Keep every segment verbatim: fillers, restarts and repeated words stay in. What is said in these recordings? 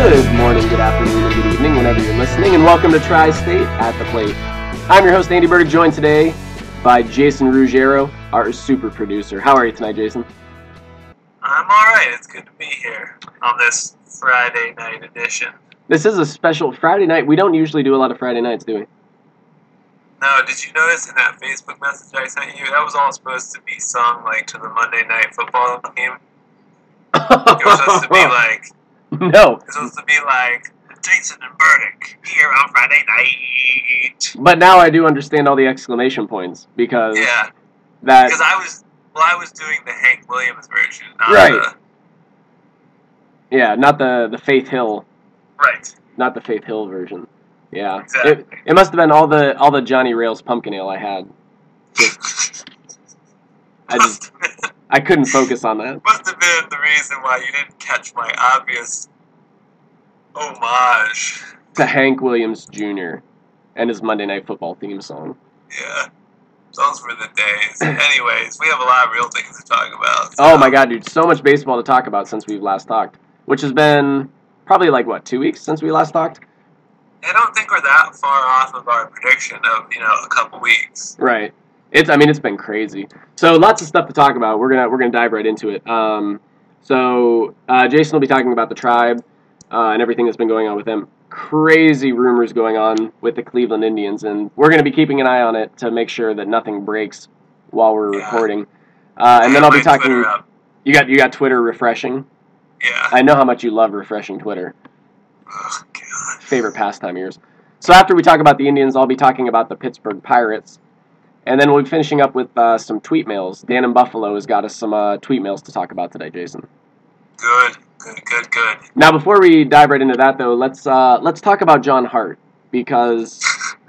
Good morning, good afternoon, and good evening, whenever you're listening, and welcome to Tri-State at the Plate. I'm your host, Andy Burdick, joined today by Jason Ruggiero, our super producer. How are you tonight, Jason? I'm alright. It's good to be here on this Friday night edition. This is a special Friday night. We don't usually do a lot of Friday nights, do we? No, did you notice in that Facebook message I sent you, that was all supposed to be sung, like, to the Monday Night Football game? It was supposed to be like... No. It was supposed to be like, Jason and Burdick here on Friday night. But now I do understand all the exclamation points, because... Yeah. That... Because I was... Well, I was doing the Hank Williams version, not right. the... Yeah, not the, the Faith Hill. Right. Not the Faith Hill version. Yeah. Exactly. It, it must have been all the all the Johnny Rails pumpkin ale I had. Just, I just... I couldn't focus on that. Must have been the reason why you didn't catch my obvious homage to Hank Williams Junior and his Monday Night Football theme song. Yeah, those were the days. Anyways, we have a lot of real things to talk about. So. Oh my god, dude, so much baseball to talk about since we've last talked, which has been probably like, what, two weeks since we last talked? I don't think we're that far off of our prediction of, you know, a couple weeks. Right. It's, I mean, it's been crazy. So lots of stuff to talk about. We're gonna we're gonna dive right into it. Um, so uh, Jason will be talking about the Tribe uh, and everything that's been going on with them. Crazy rumors going on with the Cleveland Indians, and we're gonna be keeping an eye on it to make sure that nothing breaks while we're yeah. recording. Uh, and then I'll be talking. You got you got Twitter refreshing. Yeah. I know how much you love refreshing Twitter. Oh god. Favorite pastime of yours. So after we talk about the Indians, I'll be talking about the Pittsburgh Pirates. And then we'll be finishing up with uh, some tweet mails. Dan in Buffalo has got us some uh, tweet mails to talk about today, Jason. Good, good, good, good. Now, before we dive right into that, though, let's uh, let's talk about John Hart, because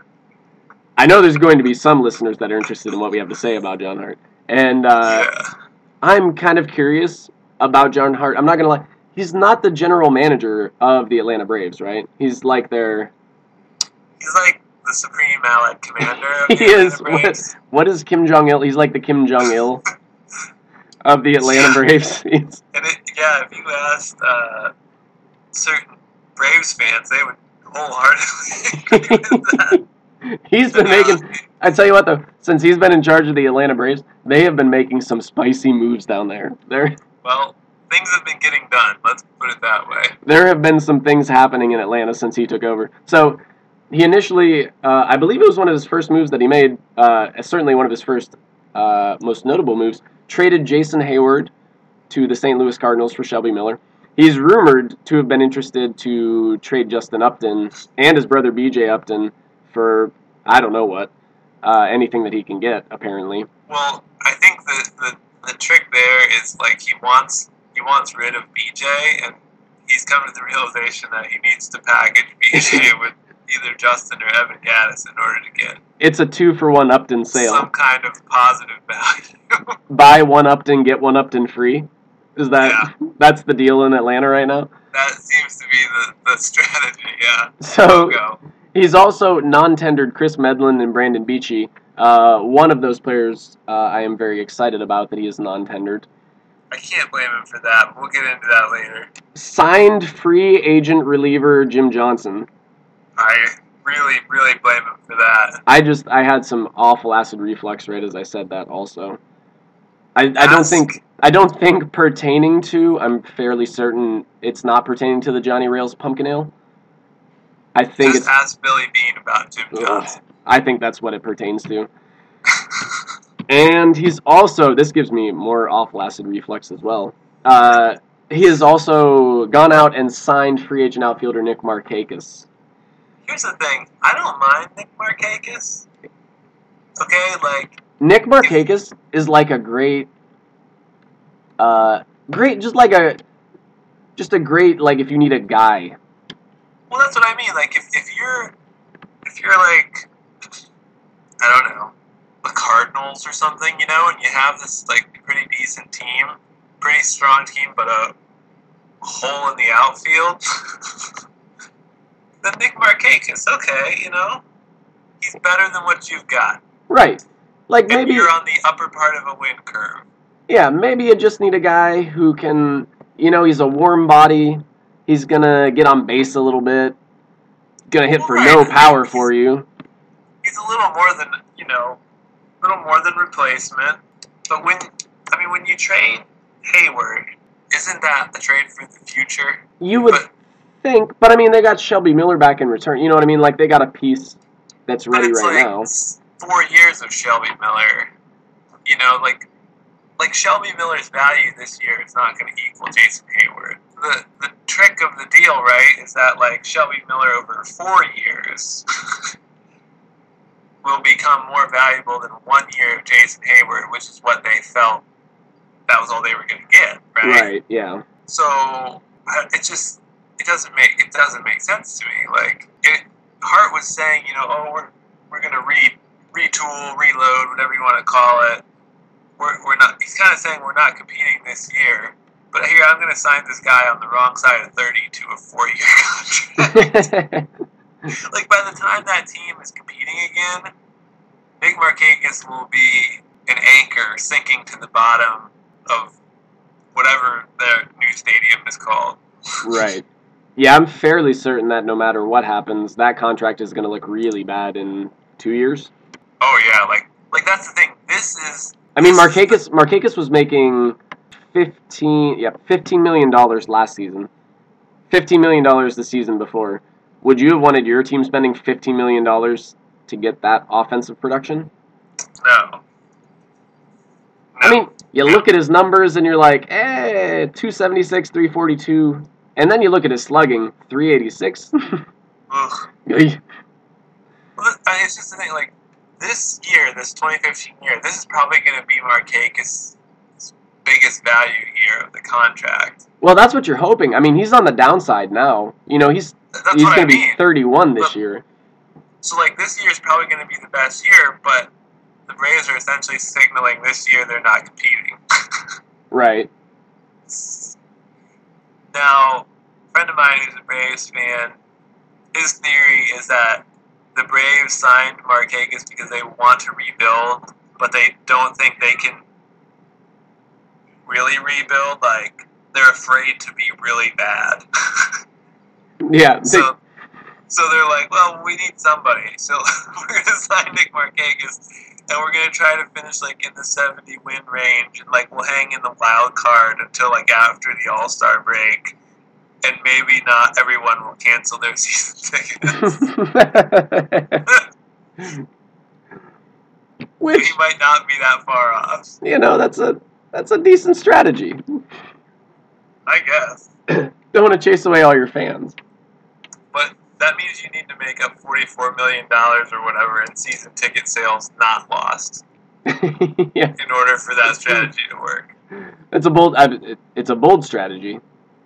I know there's going to be some listeners that are interested in what we have to say about John Hart. And uh, yeah. I'm kind of curious about John Hart. I'm not going to lie. He's not the general manager of the Atlanta Braves, right? He's like their... He's like... the Supreme Allied Commander of he the is. Atlanta Braves. What, what is Kim Jong-il? He's like the Kim Jong-il of the Atlanta yeah. Braves. And it, yeah, if you asked uh, certain Braves fans, they would wholeheartedly agree with that. He's been making... I tell you what, though, since he's been in charge of the Atlanta Braves, they have been making some spicy moves down there. They're, well, things have been getting done. Let's put it that way. There have been some things happening in Atlanta since he took over. So... He initially, uh, I believe it was one of his first moves that he made, uh, certainly one of his first uh, most notable moves, traded Jason Hayward to the Saint Louis Cardinals for Shelby Miller. He's rumored to have been interested to trade Justin Upton and his brother B J Upton for, I don't know what, uh, anything that he can get, apparently. Well, I think the, the, the trick there is, like, he wants he wants rid of B J, and he's come to the realization that he needs to package B J with either Justin or Evan Gattis in order to get it's a two for one Upton sale. Some kind of positive value. Buy one Upton, get one Upton free. Is that yeah. That's the deal in Atlanta right now? That seems to be the, the strategy, yeah. So Go. He's also non-tendered Chris Medlin and Brandon Beachy. Uh, one of those players uh, I am very excited about that he is non-tendered. I can't blame him for that, but we'll get into that later. Signed free agent reliever Jim Johnson. I really, really blame him for that. I just, I had some awful acid reflux right as I said that also. I, I don't think, I don't think pertaining to, I'm fairly certain it's not pertaining to the Johnny Rails pumpkin ale. I think just it's... ask Billy Bean about Jim Johnson. Ugh, I think that's what it pertains to. And he's also, this gives me more awful acid reflux as well. Uh, he has also gone out and signed free agent outfielder Nick Markakis. Here's the thing. I don't mind Nick Markakis. Okay, like... Nick Markakis if, is like a great... Uh, great, just like a... Just a great, like, if you need a guy. Well, that's what I mean. Like, if, if you're... If you're, like... I don't know. The Cardinals or something, you know, and you have this, like, pretty decent team. Pretty strong team, but a hole in the outfield... Then Nick Markakis, okay, you know, he's better than what you've got. Right. Like maybe you're on the upper part of a win curve. Yeah, maybe you just need a guy who can, you know, he's a warm body. He's going to get on base a little bit. Going to hit Well, for right. no power He's- for you. He's a little more than, you know, a little more than replacement. But when, I mean, when you trade Hayward, isn't that a trade for the future? You would But, think, but I mean, they got Shelby Miller back in return. You know what I mean? Like, they got a piece that's but ready it's right like now. s- four years of Shelby Miller. You know, like, like Shelby Miller's value this year is not going to equal Jason Hayward. The the trick of the deal, right, is that like Shelby Miller over four years will become more valuable than one year of Jason Hayward, which is what they felt that was all they were going to get, right? Right, yeah. So I- it just it doesn't make it doesn't make sense to me. Like it, Hart was saying, you know, oh, we're we're going to re retool, reload, whatever you want to call it. We're we're not. He's kind of saying we're not competing this year. But here, I'm going to sign this guy on the wrong side of thirty to a four-year contract. Like, by the time that team is competing again, Nick Markakis will be an anchor sinking to the bottom of whatever their new stadium is called. Right. Yeah, I'm fairly certain that no matter what happens, that contract is going to look really bad in two years. Oh, yeah, like, like that's the thing. This is... I mean, this is Markakis Markakis was making fifteen, yeah, fifteen million dollars last season. Fifteen million dollars the season before. Would you have wanted your team spending fifteen million dollars to get that offensive production? No. No. I mean, you look at his numbers and you're like, eh, two seventy-six, three forty-two, and then you look at his slugging, three eighty-six. Ugh. Ugh. Well, I mean, it's just the thing, like, this year, this twenty fifteen year, this is probably going to be Markakis' biggest value year of the contract. Well, that's what you're hoping. I mean, he's on the downside now. You know, he's That's he's what going I to be mean. thirty-one this But- year. So, like, this year is probably going to be the best year, but the Braves are essentially signaling this year they're not competing. Right. Now, a friend of mine who's a Braves fan, his theory is that the Braves signed Markakis because they want to rebuild, but they don't think they can really rebuild. Like, they're afraid to be really bad. Yeah. they- so, so they're like, well, we need somebody. So we're going to sign Nick Markakis, and we're going to try to finish, like, in the seventy win range, and, like, we'll hang in the wild card until, like, after the All-Star break. And maybe not everyone will cancel their season tickets. Which, He might not be that far off, you know, that's a that's a decent strategy. I guess. Don't want to chase away all your fans. But that means you need to make up forty-four million dollars or whatever in season ticket sales not lost Yeah, in order for that strategy to work. it's a bold. I, it, it's a bold strategy.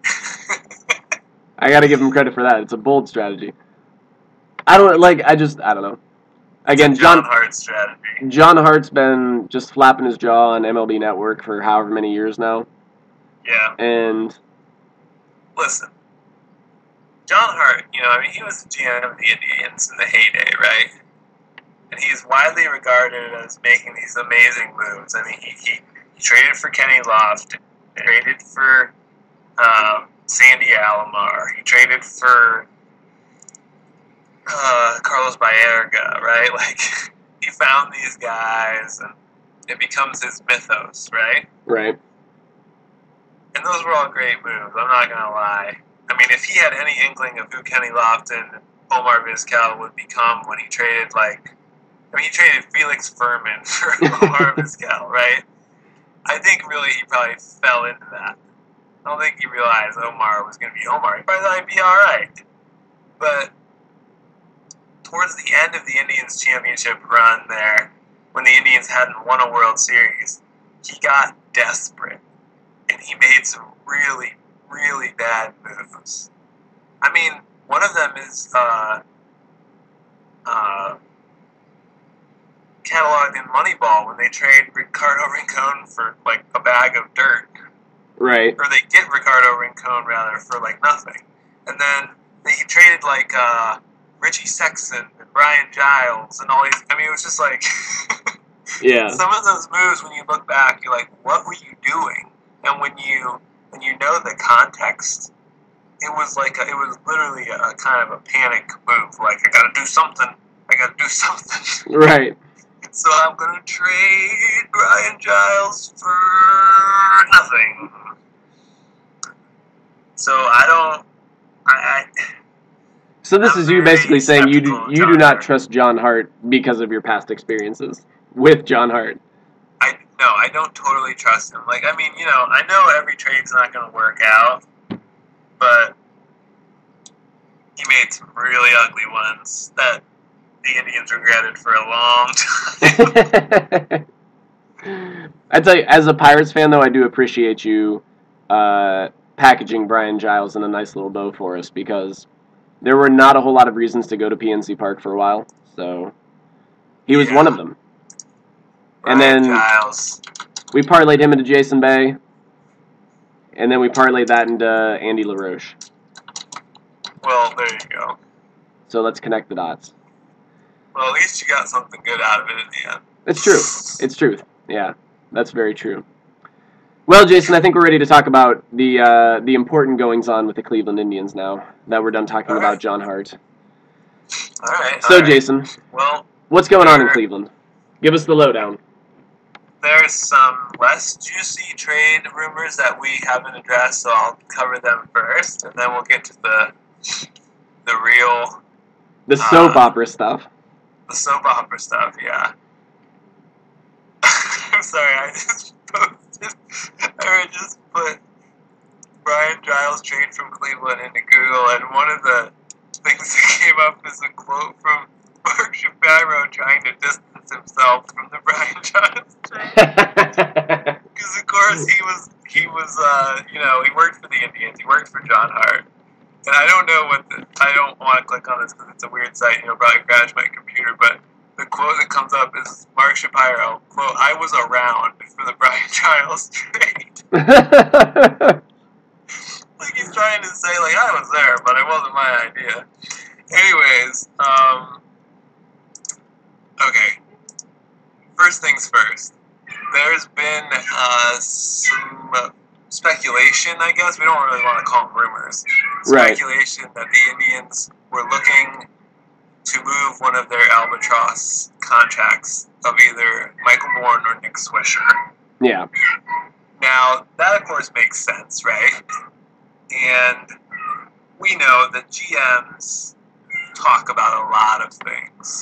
I got to give him credit for that. It's a bold strategy. I don't like. I just. I don't know. Again, It's a John John Hart strategy. John Hart's been just flapping his jaw on M L B Network for however many years now, Yeah. and Listen, John Hart, you know, I mean, he was the G M of the Indians in the heyday, right? And he's widely regarded as making these amazing moves. I mean, he, he, he traded for Kenny Loft, he traded for um, Sandy Alomar, he traded for uh, Carlos Baerga, right? Like, he found these guys, and it becomes his mythos, right? right. And those were all great moves, I'm not going to lie. I mean, if he had any inkling of who Kenny Lofton and Omar Vizquel would become when he traded, like, I mean, he traded Felix Furman for Omar Vizquel, right? I think really he probably fell into that. I don't think he realized Omar was going to be Omar. He probably thought he'd be all right. But towards the end of the Indians' championship run there, when the Indians hadn't won a World Series, he got desperate. And he made some really, really bad moves. I mean, one of them is uh, uh, cataloged in Moneyball when they trade Ricardo Rincon for, like, a bag of dirt. Right. Or they get Ricardo Rincon, rather, for, like, nothing. And then they traded, like, uh, Richie Sexton and Brian Giles and all these... I mean, it was just, like... Yeah. Some of those moves, when you look back, you're like, what were you doing? And when you when you know the context it was like a, it was literally a kind of a panic move. Like, I gotta do something. I gotta do something. Right. So I'm gonna trade Brian Giles for nothing. So I don't. I. I so this I'm is you basically saying you do skeptical of you do John not Hart. trust John Hart because of your past experiences with John Hart. I no, I don't totally trust him. Like, I mean, you know, I know every trade's not going to work out, but he made some really ugly ones that the Indians regretted for a long time. I tell you, as a Pirates fan, though, I do appreciate you uh, packaging Brian Giles in a nice little bow for us, because there were not a whole lot of reasons to go to P N C Park for a while, so he was Yeah. one of them. And Brian then Giles. we parlayed him into Jason Bay, and then we parlayed that into Andy LaRoche. Well, there you go. So let's connect the dots. Well, at least you got something good out of it in the end. It's true. It's truth. Yeah, that's very true. Well, Jason, I think we're ready to talk about the uh, the important goings-on with the Cleveland Indians now that we're done talking All about right. John Hart. All right. So, all right. Jason, Well, what's going on in Sure. Cleveland? Give us the lowdown. there's some less juicy trade rumors that we haven't addressed, so I'll cover them first, and then we'll get to the the real, The soap Uh, opera stuff. the soap opera stuff. Yeah. I'm sorry, I just posted. I just put Brian Giles trade from Cleveland into Google, and one of the things that came up is a quote from Mark Shapiro trying to distance himself from the Brian Giles trade. Because of course he was he was uh, you know, he worked for the Indians, he worked for John Hart, and I don't know what the, I don't want to click on this because it's a weird site and it'll probably crash my computer, but the quote that comes up is Mark Shapiro, quote, "I was around for the Brian Giles trade." Like, he's trying to say, like, I was there, but it wasn't my idea. Anyways, um, okay. First things first. There's been uh, some uh, speculation, I guess. We don't really want to call them rumors. Right. Speculation that the Indians were looking to move one of their albatross contracts of either Michael Bourne or Nick Swisher. Yeah. Now, that of course makes sense, right? And we know that G Ms talk about a lot of things.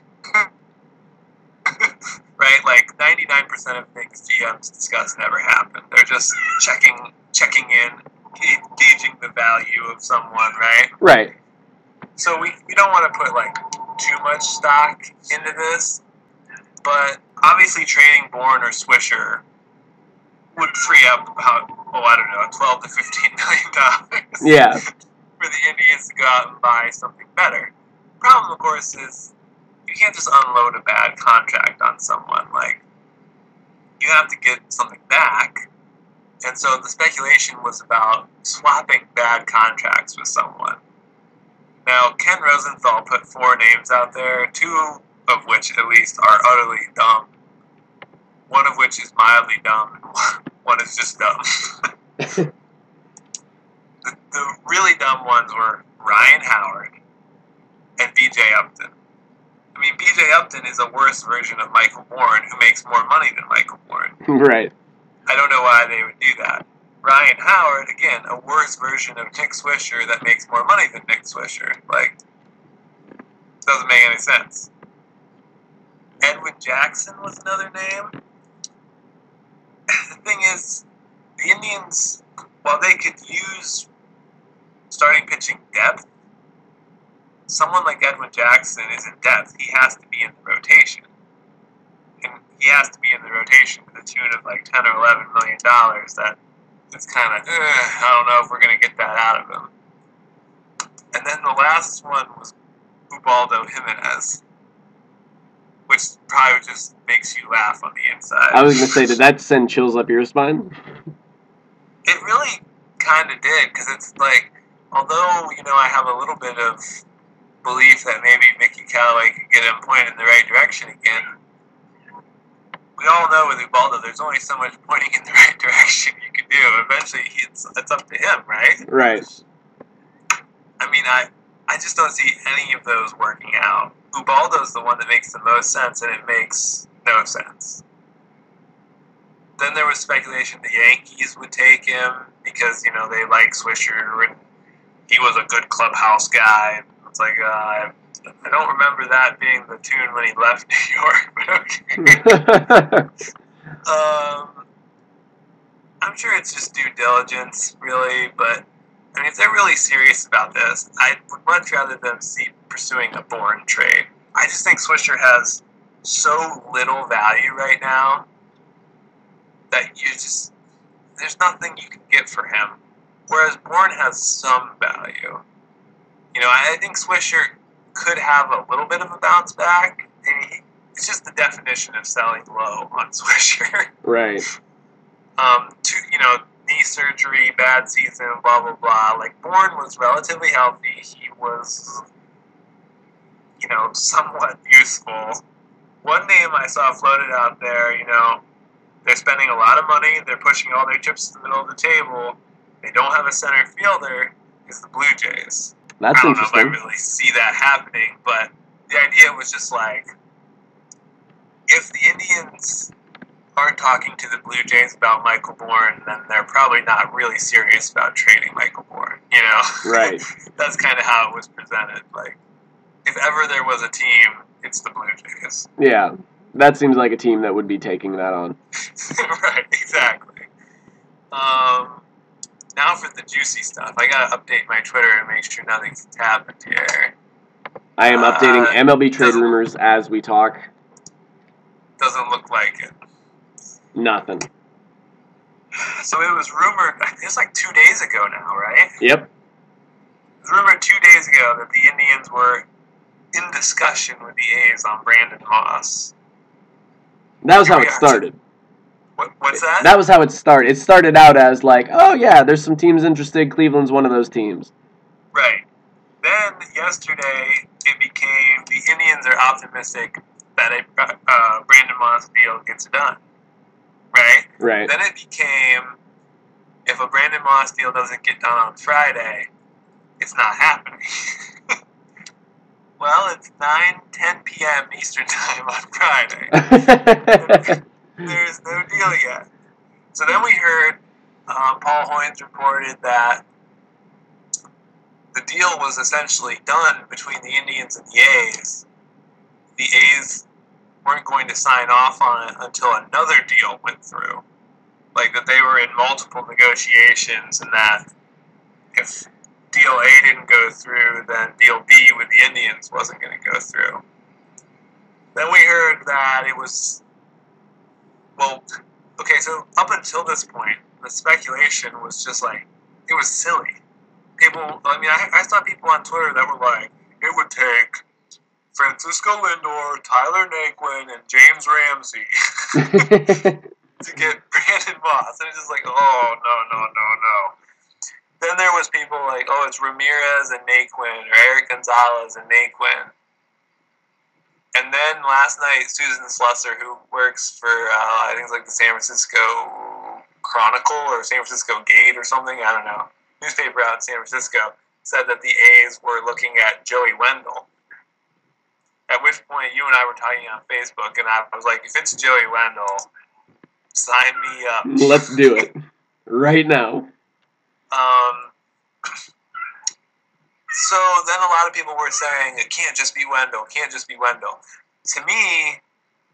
Right? Like, ninety-nine percent of things G Ms discuss never happen. They're just checking checking in, ga- gauging the value of someone, right? Right. So we, we don't want to put, like, too much stock into this, but obviously trading Bourne or Swisher would free up about, oh, I don't know, twelve to fifteen million dollars Yeah. for the Indians to go out and buy something better. Problem, of course, is you can't just unload a bad contract on someone. Like, you have to get something back. And so the speculation was about swapping bad contracts with someone. Now, Ken Rosenthal put four names out there, two of which at least are utterly dumb. One of which is mildly dumb, and one is just dumb. the, the really dumb ones were Ryan Howard and B J Upton. I mean, B J Upton is a worse version of Michael Bourne who makes more money than Michael Bourne. Right. I don't know why they would do that. Ryan Howard, again, a worse version of Nick Swisher that makes more money than Nick Swisher. Like, doesn't make any sense. Edwin Jackson was another name. The thing is, the Indians, while they could use starting pitching depth, someone like Edwin Jackson isn't depth. He has to be in the rotation. And he has to be in the rotation to the tune of like ten or eleven million dollars. That it's kind of, I don't know if we're going to get that out of him. And then the last one was Ubaldo Jimenez, which probably just makes you laugh on the inside. I was going to say, did that send chills up your spine? It really kind of did, because it's like, although, you know, I have a little bit of belief that maybe Mickey Callaway could get him pointed in the right direction again, we all know with Ubaldo, there's only so much pointing in the right direction you can do. Eventually, it's, it's up to him, right? Right. mean, I I just don't see any of those working out. Ubaldo's the one that makes the most sense, and it makes no sense. Then there was speculation the Yankees would take him because, you know, they like Swisher and he was a good clubhouse guy. It's like, uh, I, I don't remember that being the tune when he left New York, but okay. um, I'm sure it's just due diligence, really, but I mean, if they're really serious about this, I would much rather them see pursuing a Bourne trade. I just think Swisher has so little value right now that you just, there's nothing you can get for him. Whereas Bourne has some value. You know, I think Swisher could have a little bit of a bounce back. And he, it's just the definition of selling low on Swisher. Right. Um, to, you know, knee surgery, bad season, blah, blah, blah. Like, Bourne was relatively healthy. He was, you know, somewhat useful. One name I saw floated out there, you know, they're spending a lot of money. They're pushing all their chips to the middle of the table. They don't have a center fielder. Is the Blue Jays. That's I don't interesting. know if I really see that happening, but the idea was just like, if the Indians aren't talking to the Blue Jays about Michael Bourne, then they're probably not really serious about trading Michael Bourne, you know? Right. That's kind of how it was presented. Like, if ever there was a team, it's the Blue Jays. Yeah, that seems like a team that would be taking that on. Right, exactly. Um, now for the juicy stuff. I gotta update my Twitter and make sure nothing's happened here. I am updating Uh, M L B trade doesn't- rumors as we talk. Doesn't look like it. Nothing. So it was rumored, it was like two days ago now, right? Yep. It was rumored two days ago that the Indians were in discussion with the A's on Brandon Moss. That was Here how we it are. started. What, what's that? That was how it started. It started out as like, oh yeah, there's some teams interested. Cleveland's one of those teams. Right. Then yesterday it became the Indians are optimistic that a uh, Brandon Moss deal gets done. Right? Right. Then it became if a Brandon Moss deal doesn't get done on Friday, it's not happening. Well, it's nine ten p.m. Eastern Time on Friday. There's no deal yet. So then we heard um, Paul Hoynes reported that the deal was essentially done between the Indians and the A's. The A's weren't going to sign off on it until another deal went through. Like that they were in multiple negotiations and that if deal A didn't go through, then deal B with the Indians wasn't going to go through. Then we heard that it was, well, okay, so up until this point, the speculation was just like, it was silly. People, I mean, I, I saw people on Twitter that were like, it would take Francisco Lindor, Tyler Naquin, and James Ramsey to get Brandon Moss. And it's just like, oh, no, no, no, no. Then there was people like, oh, it's Ramirez and Naquin, or Eric Gonzalez and Naquin. And then last night, Susan Slusser, who works for, uh, I think it's like the San Francisco Chronicle or San Francisco Gate or something, I don't know, newspaper out in San Francisco, said that the A's were looking at Joey Wendell. At which point, you and I were talking on Facebook, and I was like, if it's Joey Wendell, sign me up. Let's do it. Right now. Um, so then a lot of people were saying, it can't just be Wendell, it can't just be Wendell. To me,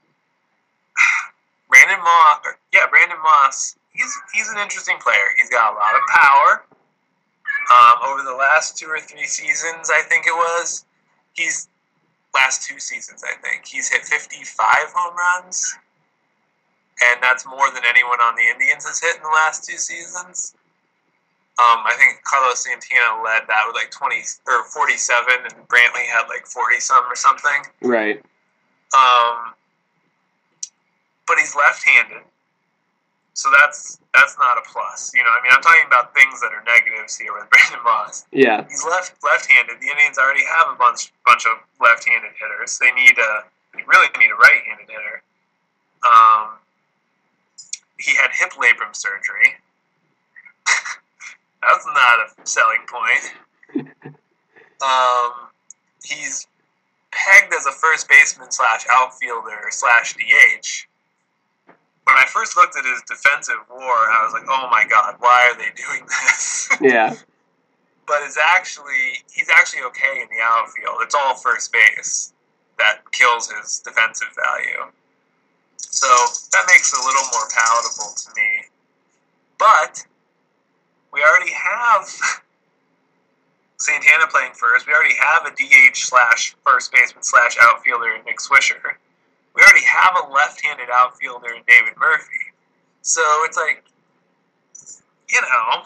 Brandon Moss, or, yeah, Brandon Moss, he's he's an interesting player. He's got a lot of power. Um, over the last two or three seasons, I think it was, he's, last two seasons, I think, he's hit fifty-five home runs, and that's more than anyone on the Indians has hit in the last two seasons. Um, I think Carlos Santana led that with like twenty or forty-seven, and Brantley had like forty some or something. Right. Um, but he's left-handed, so that's that's not a plus. You know, I mean, I'm talking about things that are negatives here with Brandon Moss. Yeah. He's left left-handed. The Indians already have a bunch bunch of left-handed hitters. They need a they really need a right-handed hitter. Um, he had hip labrum surgery. That's not a selling point. Um, he's pegged as a first baseman slash outfielder slash D H. When I first looked at his defensive WAR, I was like, "Oh my God, why are they doing this?" Yeah. But it's actually he's actually okay in the outfield. It's all first base that kills his defensive value. So that makes it a little more palatable to me. But we already have Santana playing first. We already have a D H slash first baseman slash outfielder in Nick Swisher. We already have a left-handed outfielder in David Murphy. So it's like, you know,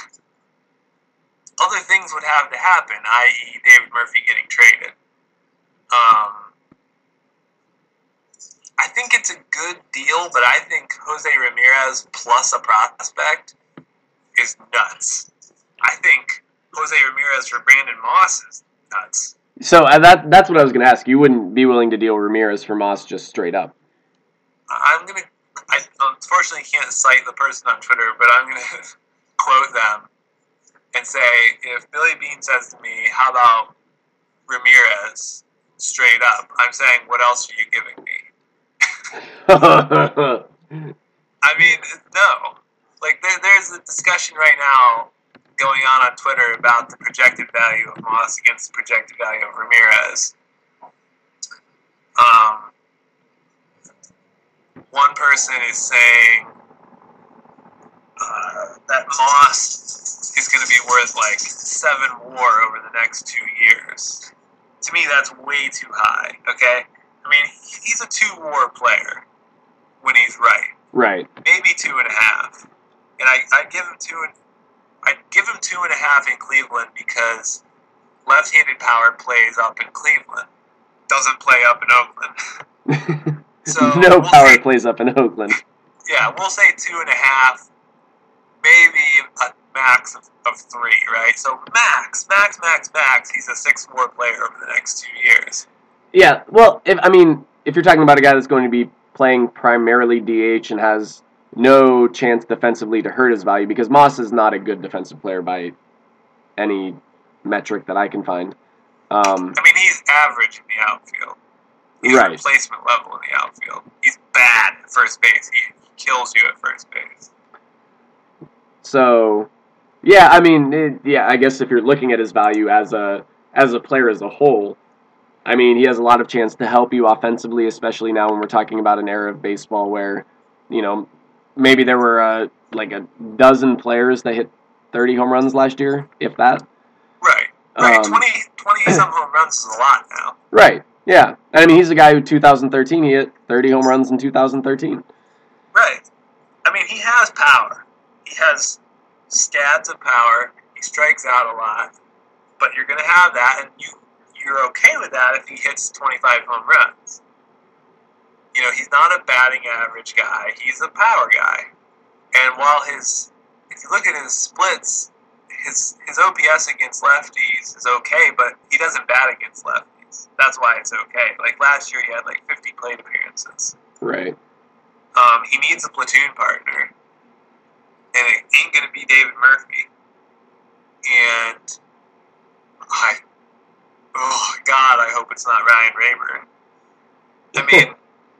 other things would have to happen, that is. David Murphy getting traded. Um, I think it's a good deal, but I think Jose Ramirez plus a prospect is nuts. I think Jose Ramirez for Brandon Moss is nuts. So uh, that that's what I was going to ask. You wouldn't be willing to deal Ramirez for Moss just straight up? I'm going to, I unfortunately can't cite the person on Twitter, but I'm going to quote them and say, if Billy Beane says to me, how about Ramirez straight up? I'm saying, what else are you giving me? I mean, no. Like, there, there's a discussion right now going on on Twitter about the projected value of Moss against the projected value of Ramirez. Um, one person is saying uh, that Moss is going to be worth like seven WAR over the next two years. To me, that's way too high, okay? I mean, he's a two WAR player when he's right. Right. Maybe two and a half. And I, I'd give him two and I'd give him two and a half in Cleveland because left-handed power plays up in Cleveland, doesn't play up in Oakland. So no we'll power say, plays up in Oakland. Yeah, we'll say two and a half, maybe a max of, of three, right? So max, max, max, max, he's a six WAR player over the next two years. Yeah, well, if I mean, if you're talking about a guy that's going to be playing primarily D H and has no chance defensively to hurt his value, because Moss is not a good defensive player by any metric that I can find. Um, I mean, he's average in the outfield. He's right. replacement level in the outfield. He's bad at first base. He, he kills you at first base. So, yeah, I mean, it, yeah, I guess if you're looking at his value as a as a player as a whole, I mean, he has a lot of chance to help you offensively, especially now when we're talking about an era of baseball where, you know, maybe there were uh, like a dozen players that hit thirty home runs last year, if that. Right. Right. Um, twenty, twenty-some home runs is a lot now. Right. Yeah. I mean, he's a guy who two thousand thirteen, he hit thirty home runs in two thousand thirteen. Right. I mean, he has power. He has stats of power. He strikes out a lot. But you're going to have that, and you, you're okay with that if he hits twenty-five home runs. You know, he's not a batting average guy. He's a power guy. And while his, if you look at his splits, his his O P S against lefties is okay, but he doesn't bat against lefties. That's why it's okay. Like last year, he had like fifty plate appearances. Right. Um, he needs a platoon partner, and it ain't going to be David Murphy. And I, oh God, I hope it's not Ryan Rayburn. I mean,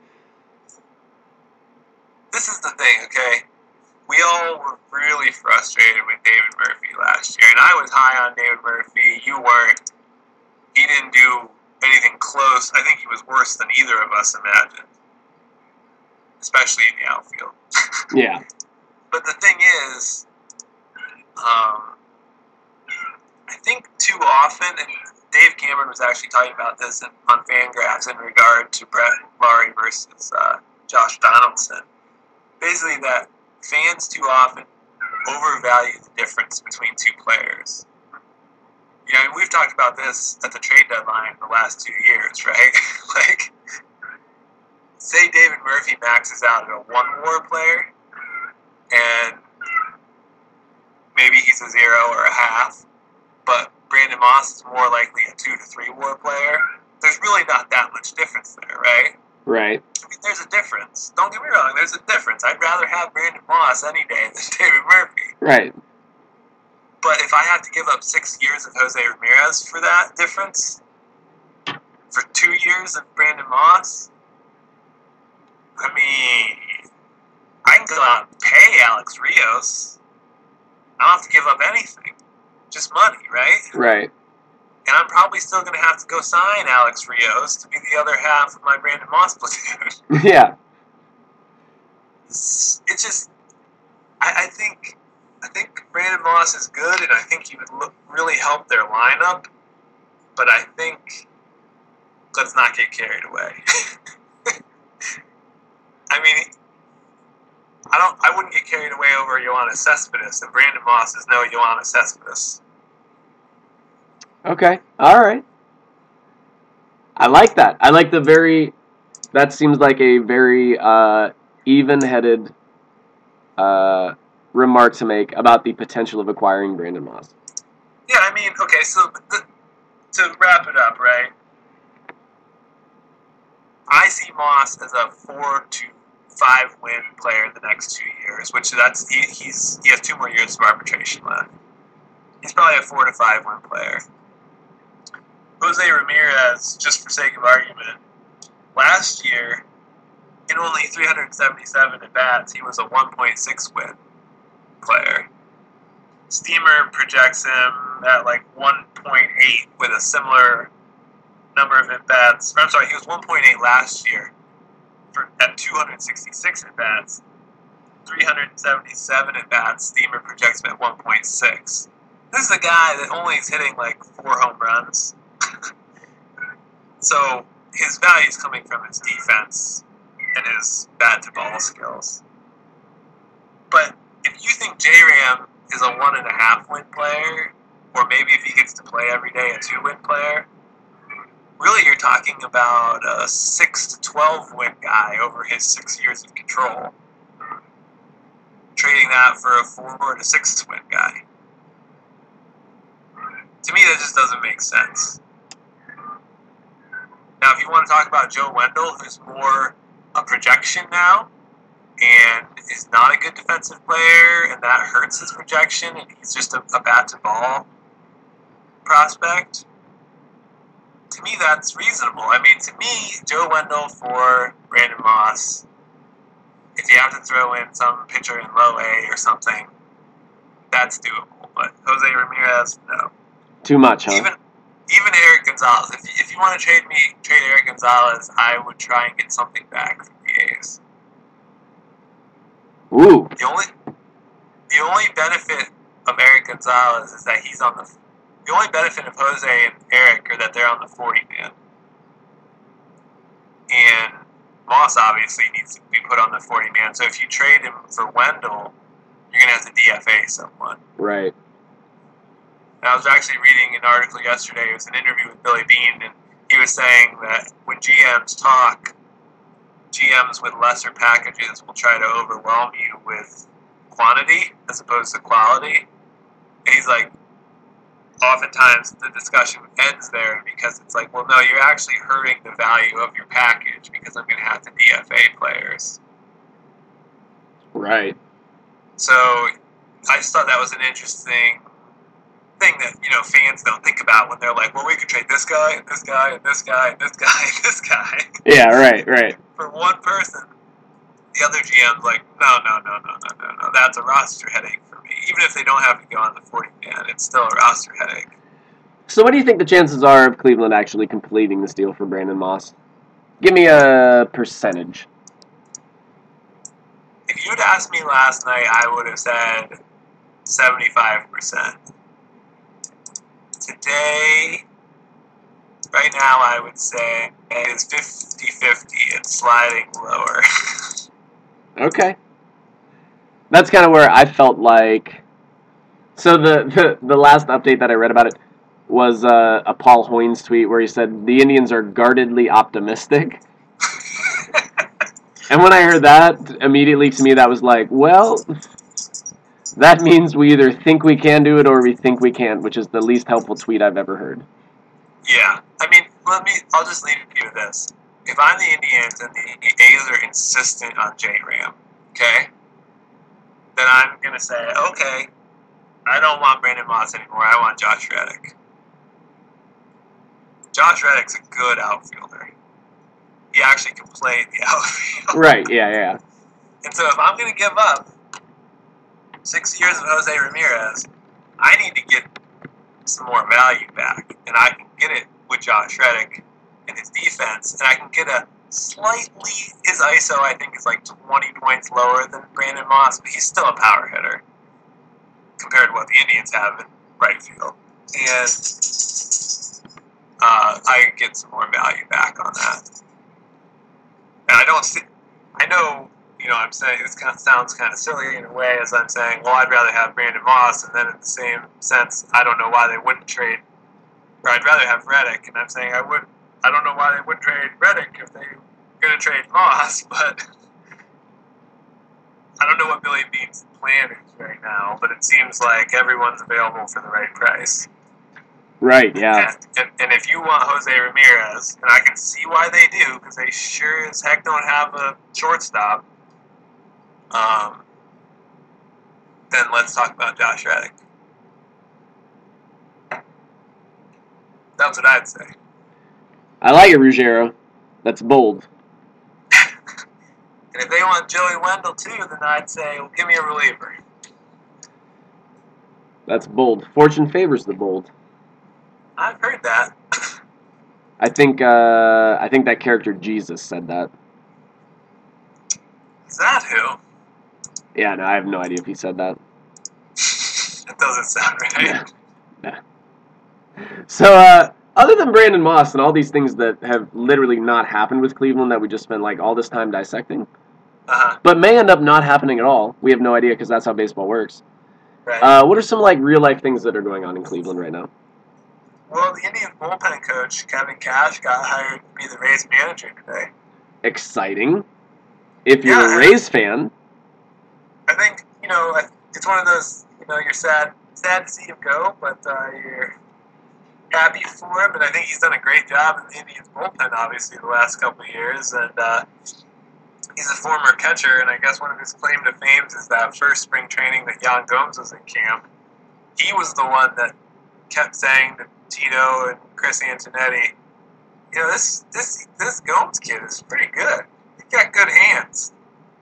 this is the thing, okay? We all were really frustrated with David Murphy last year, and I was high on David Murphy. You weren't. He didn't do anything close. I think he was worse than either of us imagined, especially in the outfield. Yeah. But the thing is, um, I think too often, and Dave Cameron was actually talking about this in, on Fangraphs in regard to Brett Laurie versus uh, Josh Donaldson. Basically, that fans too often overvalue the difference between two players. You know, we've talked about this at the trade deadline the last two years, right? Like, say David Murphy maxes out at a one WAR player, and maybe he's a zero or a half, but Brandon Moss is more likely a two to three WAR player. There's really not that much difference there, right? Right. I mean, there's a difference. Don't get me wrong, there's a difference. I'd rather have Brandon Moss any day than David Murphy. Right. But if I had to give up six years of Jose Ramirez for that difference, for two years of Brandon Moss, I mean, I can go out and pay Alex Rios. I don't have to give up anything. Just money, right? Right. And I'm probably still going to have to go sign Alex Rios to be the other half of my Brandon Moss platoon. Yeah. It's, it's just, I, I think, I think Brandon Moss is good, and I think he would look, really help their lineup. But I think let's not get carried away. I mean, I don't. I wouldn't get carried away over Yoenis Cespedes, and Brandon Moss is no Yoenis Cespedes. Okay. All right. I like that. I like the very. That seems like a very uh, even-headed uh, remark to make about the potential of acquiring Brandon Moss. Yeah, I mean, okay. So the, to wrap it up, right? I see Moss as a four to five win player the next two years, which that's he, he's he has two more years of arbitration left. He's probably a four to five win player. Jose Ramirez, just for sake of argument, last year in only three hundred seventy-seven at bats, he was a one point six win player. Steamer projects him at like one point eight with a similar number of at bats. I'm sorry, he was one point eight last year. For, at two hundred sixty-six at bats, three hundred seventy-seven at bats, Steamer projects him at one point six. This is a guy that only is hitting like four home runs. So his value is coming from his defense and his bat to ball skills. But if you think J-Ram is a one and a half win player, or maybe if he gets to play every day, a two win player, really, you're talking about a six to twelve win guy over his six years of control. Trading that for a four to six win guy. To me, that just doesn't make sense. Now, if you want to talk about Joe Wendell, who's more a projection now, and is not a good defensive player, and that hurts his projection, and he's just a, a bat-to-ball prospect, to me, that's reasonable. I mean, to me, Joe Wendell for Brandon Moss, if you have to throw in some pitcher in low A or something, that's doable. But Jose Ramirez, no. Too much, huh? Even even Eric Gonzalez. If you, if you want to trade me, trade Eric Gonzalez, I would try and get something back from the A's. Ooh. The only the only benefit of Eric Gonzalez is that he's on the. The only benefit of Jose and Eric are that they're on the forty man. And Moss obviously needs to be put on the forty man. So if you trade him for Wendell, you're going to have to D F A someone. Right. And I was actually reading an article yesterday. It was an interview with Billy Beane, and he was saying that when G Ms talk, G Ms with lesser packages will try to overwhelm you with quantity as opposed to quality. And he's like, oftentimes the discussion ends there because it's like, well, no, you're actually hurting the value of your package because I'm going to have to D F A players. Right. So I just thought that was an interesting thing that, you know, fans don't think about when they're like, well, we could trade this guy and this guy and this guy and this guy and this guy. Yeah, right, right. For one person. The other G M's like, no, no, no, no, no, no, no. That's a roster headache for me. Even if they don't have to go on the forty man, it's still a roster headache. So what do you think the chances are of Cleveland actually completing this deal for Brandon Moss? Give me a percentage. If you'd asked me last night, I would have said seventy-five percent. Today, right now, I would say it's fifty-fifty. It's sliding lower. Okay. That's kind of where I felt like... So the, the, the last update that I read about it was uh, a Paul Hoynes tweet where he said, the Indians are guardedly optimistic. And when I heard that, immediately to me that was like, well, that means we either think we can do it or we think we can't, which is the least helpful tweet I've ever heard. Yeah. I mean, let me, I'll just leave you with this. If I'm the Indians and the A's are insistent on J-Ram, okay, then I'm going to say, okay, I don't want Brandon Moss anymore. I want Josh Reddick. Josh Reddick's a good outfielder. He actually can play the outfield. Right, yeah, yeah. And so if I'm going to give up six years of Jose Ramirez, I need to get some more value back. And I can get it with Josh Reddick and his defense. And I can get a slightly, his I S O I think is like twenty points lower than Brandon Moss, but he's still a power hitter compared to what the Indians have in right field. And uh, I can get some more value back on that. And I don't see, I know, you know, I'm saying, this kind of sounds kind of silly in a way as I'm saying, well, I'd rather have Brandon Moss, and then in the same sense, I don't know why they wouldn't trade, or I'd rather have Reddick, and I'm saying I would, I don't know why they wouldn't trade Reddick if they were going to trade Moss, but I don't know what Billy Beane's plan is right now, but it seems like everyone's available for the right price. Right, yeah. And, and, and if you want Jose Ramirez, and I can see why they do, because they sure as heck don't have a shortstop, um, then let's talk about Josh Reddick. That's what I'd say. I like it, Ruggiero. That's bold. And if they want Joey Wendell too, then I'd say, well, give me a reliever. That's bold. Fortune favors the bold. I've heard that. I think uh, I think that character Jesus said that. Is that who? Yeah, no, I have no idea if he said that. That doesn't sound right. Yeah. Yeah. So, uh, other than Brandon Moss and all these things that have literally not happened with Cleveland that we just spent like all this time dissecting, uh-huh. but may end up not happening at all. We have no idea because that's how baseball works. Right. Uh, what are some like real life things that are going on in Cleveland right now? Well, the Indians bullpen coach, Kevin Cash, got hired to be the Rays manager today. Exciting. If you're Yeah, a Rays fan. I think, you know, it's one of those, you know, you're sad sad to see him go, but uh, you're happy for him, and I think he's done a great job in the Indians bullpen, obviously, the last couple of years, and uh, he's a former catcher, and I guess one of his claim to fame is that first spring training that Yan Gomes was in camp. He was the one that kept saying to Tito and Chris Antonetti, you know, this this this Gomes kid is pretty good. He's got good hands.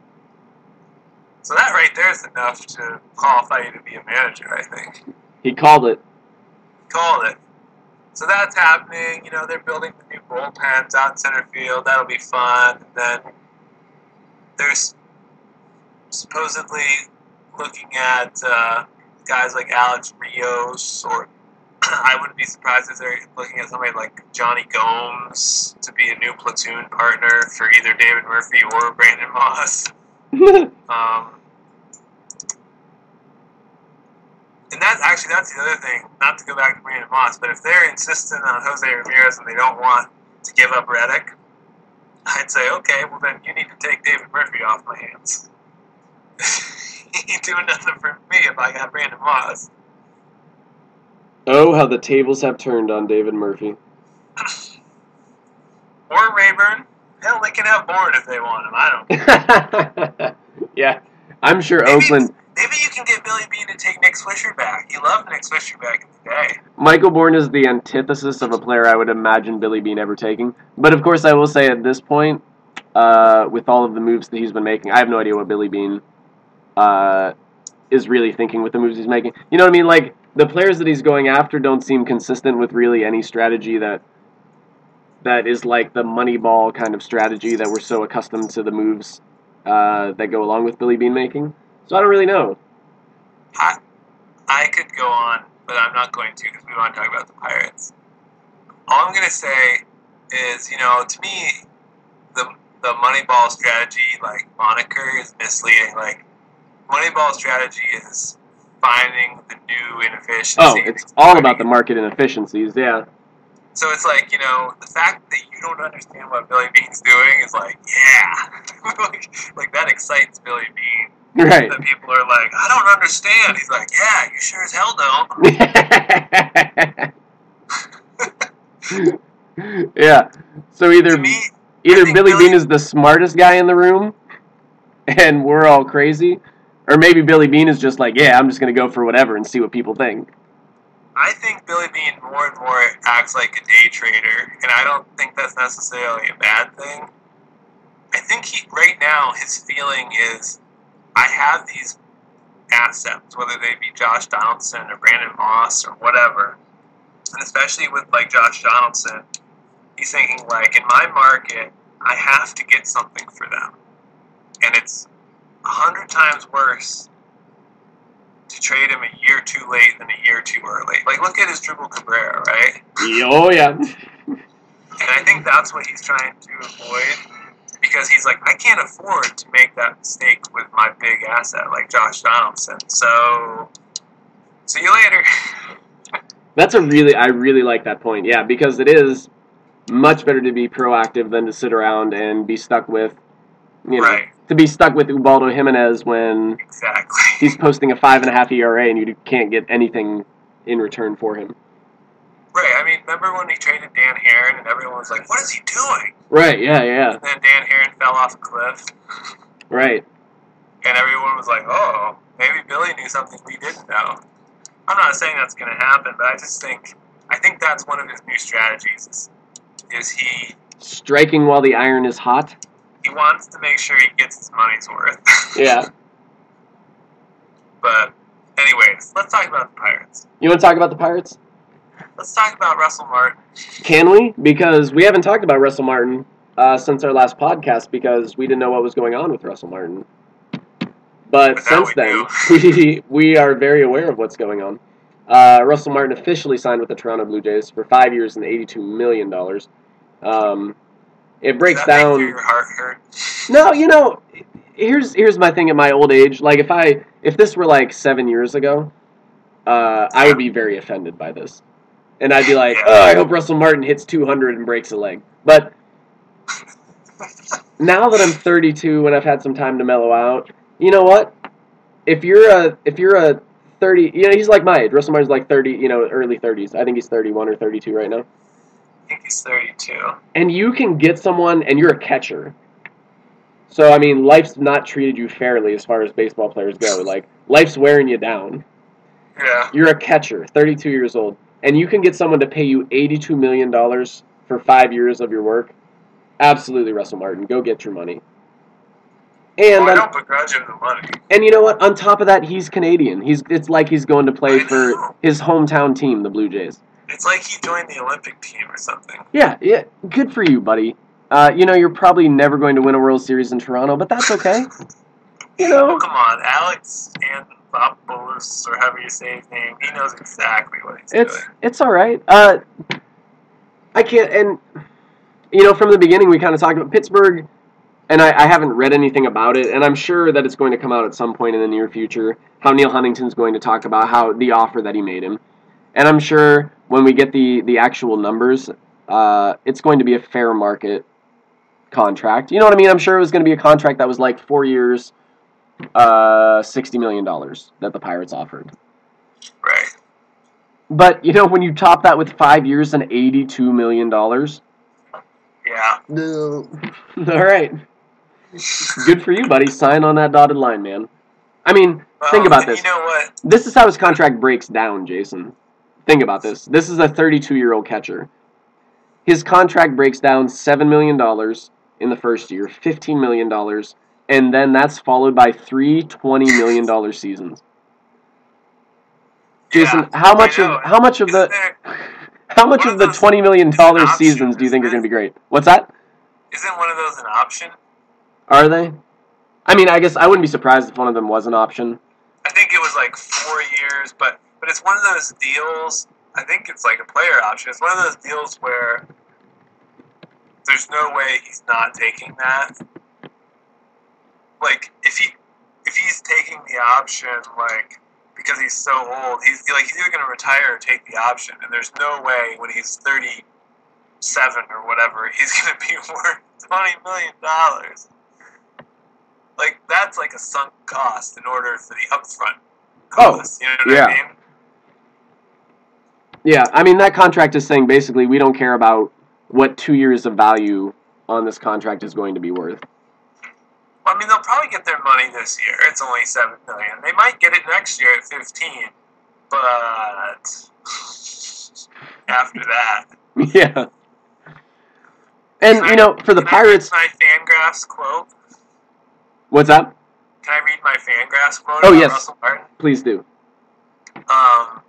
So that right there is enough to qualify you to be a manager, I think. He called it. Called it. So that's happening. You know, they're building the new bullpens out in center field. That'll be fun. And then there's supposedly looking at uh, guys like Alex Rios, or I wouldn't be surprised if they're looking at somebody like Johnny Gomes to be a new platoon partner for either David Murphy or Brandon Moss. um, and that's actually, that's the other thing, not to go back to Brandon Moss, but if they're insistent on Jose Ramirez and they don't want to give up Reddick, I'd say, okay, well then you need to take David Murphy off my hands. He ain't doing nothing for me if I got Brandon Moss. Oh, how the tables have turned on David Murphy. Or Rayburn. Hell, they can have Bourne if they want him. I don't. Yeah, I'm sure Maybe, Oakland. Maybe you can get Billy Beane to take Nick Swisher back. He loved Nick Swisher back in the day. Michael Bourne is the antithesis of a player I would imagine Billy Beane ever taking. But of course, I will say at this point, uh, with all of the moves that he's been making, I have no idea what Billy Beane uh, is really thinking with the moves he's making. You know what I mean? Like, the players that he's going after don't seem consistent with really any strategy that that is like the Moneyball kind of strategy that we're so accustomed to the moves uh, that go along with Billy Beane making. So I don't really know. I, I could go on, but I'm not going to because we want to talk about the Pirates. All I'm going to say is, you know, to me, the the Moneyball strategy, like, moniker is misleading. Like, Moneyball strategy is finding the new inefficiencies. Oh, it's all about the market inefficiencies, yeah. So it's like, you know, the fact that you don't understand what Billy Beane's doing is like, yeah. like, like, that excites Billy Beane. Right. That people are like, I don't understand. He's like, yeah, you sure as hell don't. Yeah. So either To me, either think Billy Billy- Beane is the smartest guy in the room, and we're all crazy, Or maybe Billy Beane is just like, yeah, I'm just going to go for whatever and see what people think. I think Billy Beane more and more acts like a day trader, and I don't think that's necessarily a bad thing. I think he right now his feeling is, I have these assets, whether they be Josh Donaldson or Brandon Moss or whatever, and especially with like Josh Donaldson, he's thinking like, in my market, I have to get something for them, and it's a hundred times worse to trade him a year too late than a year too early. Like, look at his Dribble Cabrera, right? Oh, yeah. And I think that's what he's trying to avoid, because he's like, I can't afford to make that mistake with my big asset like Josh Donaldson. So, see you later. That's a really, I really like that point. Yeah, because it is much better to be proactive than to sit around and be stuck with, you know, right. to be stuck with Ubaldo Jimenez when exactly. he's posting a five and a half E R A and you can't get anything in return for him. Right. I mean, remember when he traded Dan Heron and everyone was like, "What is he doing?" Right. Yeah. Yeah. And then Dan Heron fell off a cliff. Right. And everyone was like, "Oh, maybe Billy knew something we didn't know." I'm not saying that's going to happen, but I just think I think that's one of his new strategies. Is, is he striking while the iron is hot? He wants to make sure he gets his money's worth. Yeah. But, anyways, let's talk about the Pirates. You want to talk about the Pirates? Let's talk about Russell Martin. Can we? Because we haven't talked about Russell Martin uh, since our last podcast because we didn't know what was going on with Russell Martin. But, but since then, we, we are very aware of what's going on. Uh, Russell Martin officially signed with the Toronto Blue Jays for five years and eighty-two million dollars. Um... It breaks Does that down. Make your heart hurt? No, you know, here's here's my thing at my old age. Like if I if this were like seven years ago, uh, I would be very offended by this, and I'd be like, yeah. oh, I hope Russell Martin hits two hundred and breaks a leg. But now that I'm thirty-two and I've had some time to mellow out, you know what? If you're a if you're a thirty, you know, he's like my age. Russell Martin's like thirty, you know, early thirties. I think he's thirty-one or thirty-two right now. I think he's thirty-two. And you can get someone, and you're a catcher. So, I mean, life's not treated you fairly as far as baseball players go. Like, life's wearing you down. Yeah. You're a catcher, thirty-two years old, and you can get someone to pay you eighty-two million dollars for five years of your work. Absolutely, Russell Martin. Go get your money. And well, I on, don't begrudge him the money. And you know what? On top of that, he's Canadian. He's It's like he's going to play for his hometown team, the Blue Jays. It's like he joined the Olympic team or something. Yeah, yeah. Good for you, buddy. Uh, you know, you're probably never going to win a World Series in Toronto, but that's okay. You know? Oh, come on. Alex Anthopoulos, or however you say his name, he knows exactly what he's it's, doing. It's all right. Uh, I can't, and, you know, from the beginning we kind of talked about Pittsburgh, and I, I haven't read anything about it, and I'm sure that it's going to come out at some point in the near future, how Neil Huntington's going to talk about how the offer that he made him. And I'm sure when we get the, the actual numbers, uh, it's going to be a fair market contract. You know what I mean? I'm sure it was going to be a contract that was like four years, uh, sixty million dollars that the Pirates offered. Right. But, you know, when you top that with five years and eighty-two million dollars. Yeah. No. All right. Good for you, buddy. Sign on that dotted line, man. I mean, well, think about this. You know what? This is how his contract breaks down, Jason. Think about this. This is a thirty-two-year-old catcher. His contract breaks down seven million dollars in the first year, fifteen million dollars, and then that's followed by three twenty million dollars seasons. Jason, yeah, how much of how much of the there, how much of the twenty million dollars seasons do you think are going to be great? What's that? Isn't one of those an option? Are they? I mean, I guess I wouldn't be surprised if one of them was an option. I think it was like four years, but but it's one of those deals. I think it's like a player option. It's one of those deals where there's no way he's not taking that. Like if he if he's taking the option, like because he's so old, he's like he's either going to retire or take the option, and there's no way when he's thirty-seven or whatever he's going to be worth twenty million dollars. Like that's like a sunk cost in order for the upfront cost. Oh, you know what yeah. I mean? Yeah, I mean, that contract is saying basically we don't care about what two years of value on this contract is going to be worth. Well, I mean, they'll probably get their money this year. It's only seven million. They might get it next year at fifteen, but after that, yeah. And Can you I- know, for the can Pirates, I read my Fangraphs quote? what's up? Can I read my Fangraphs quote? Oh, about yes. Russell Martin? Please do. Um,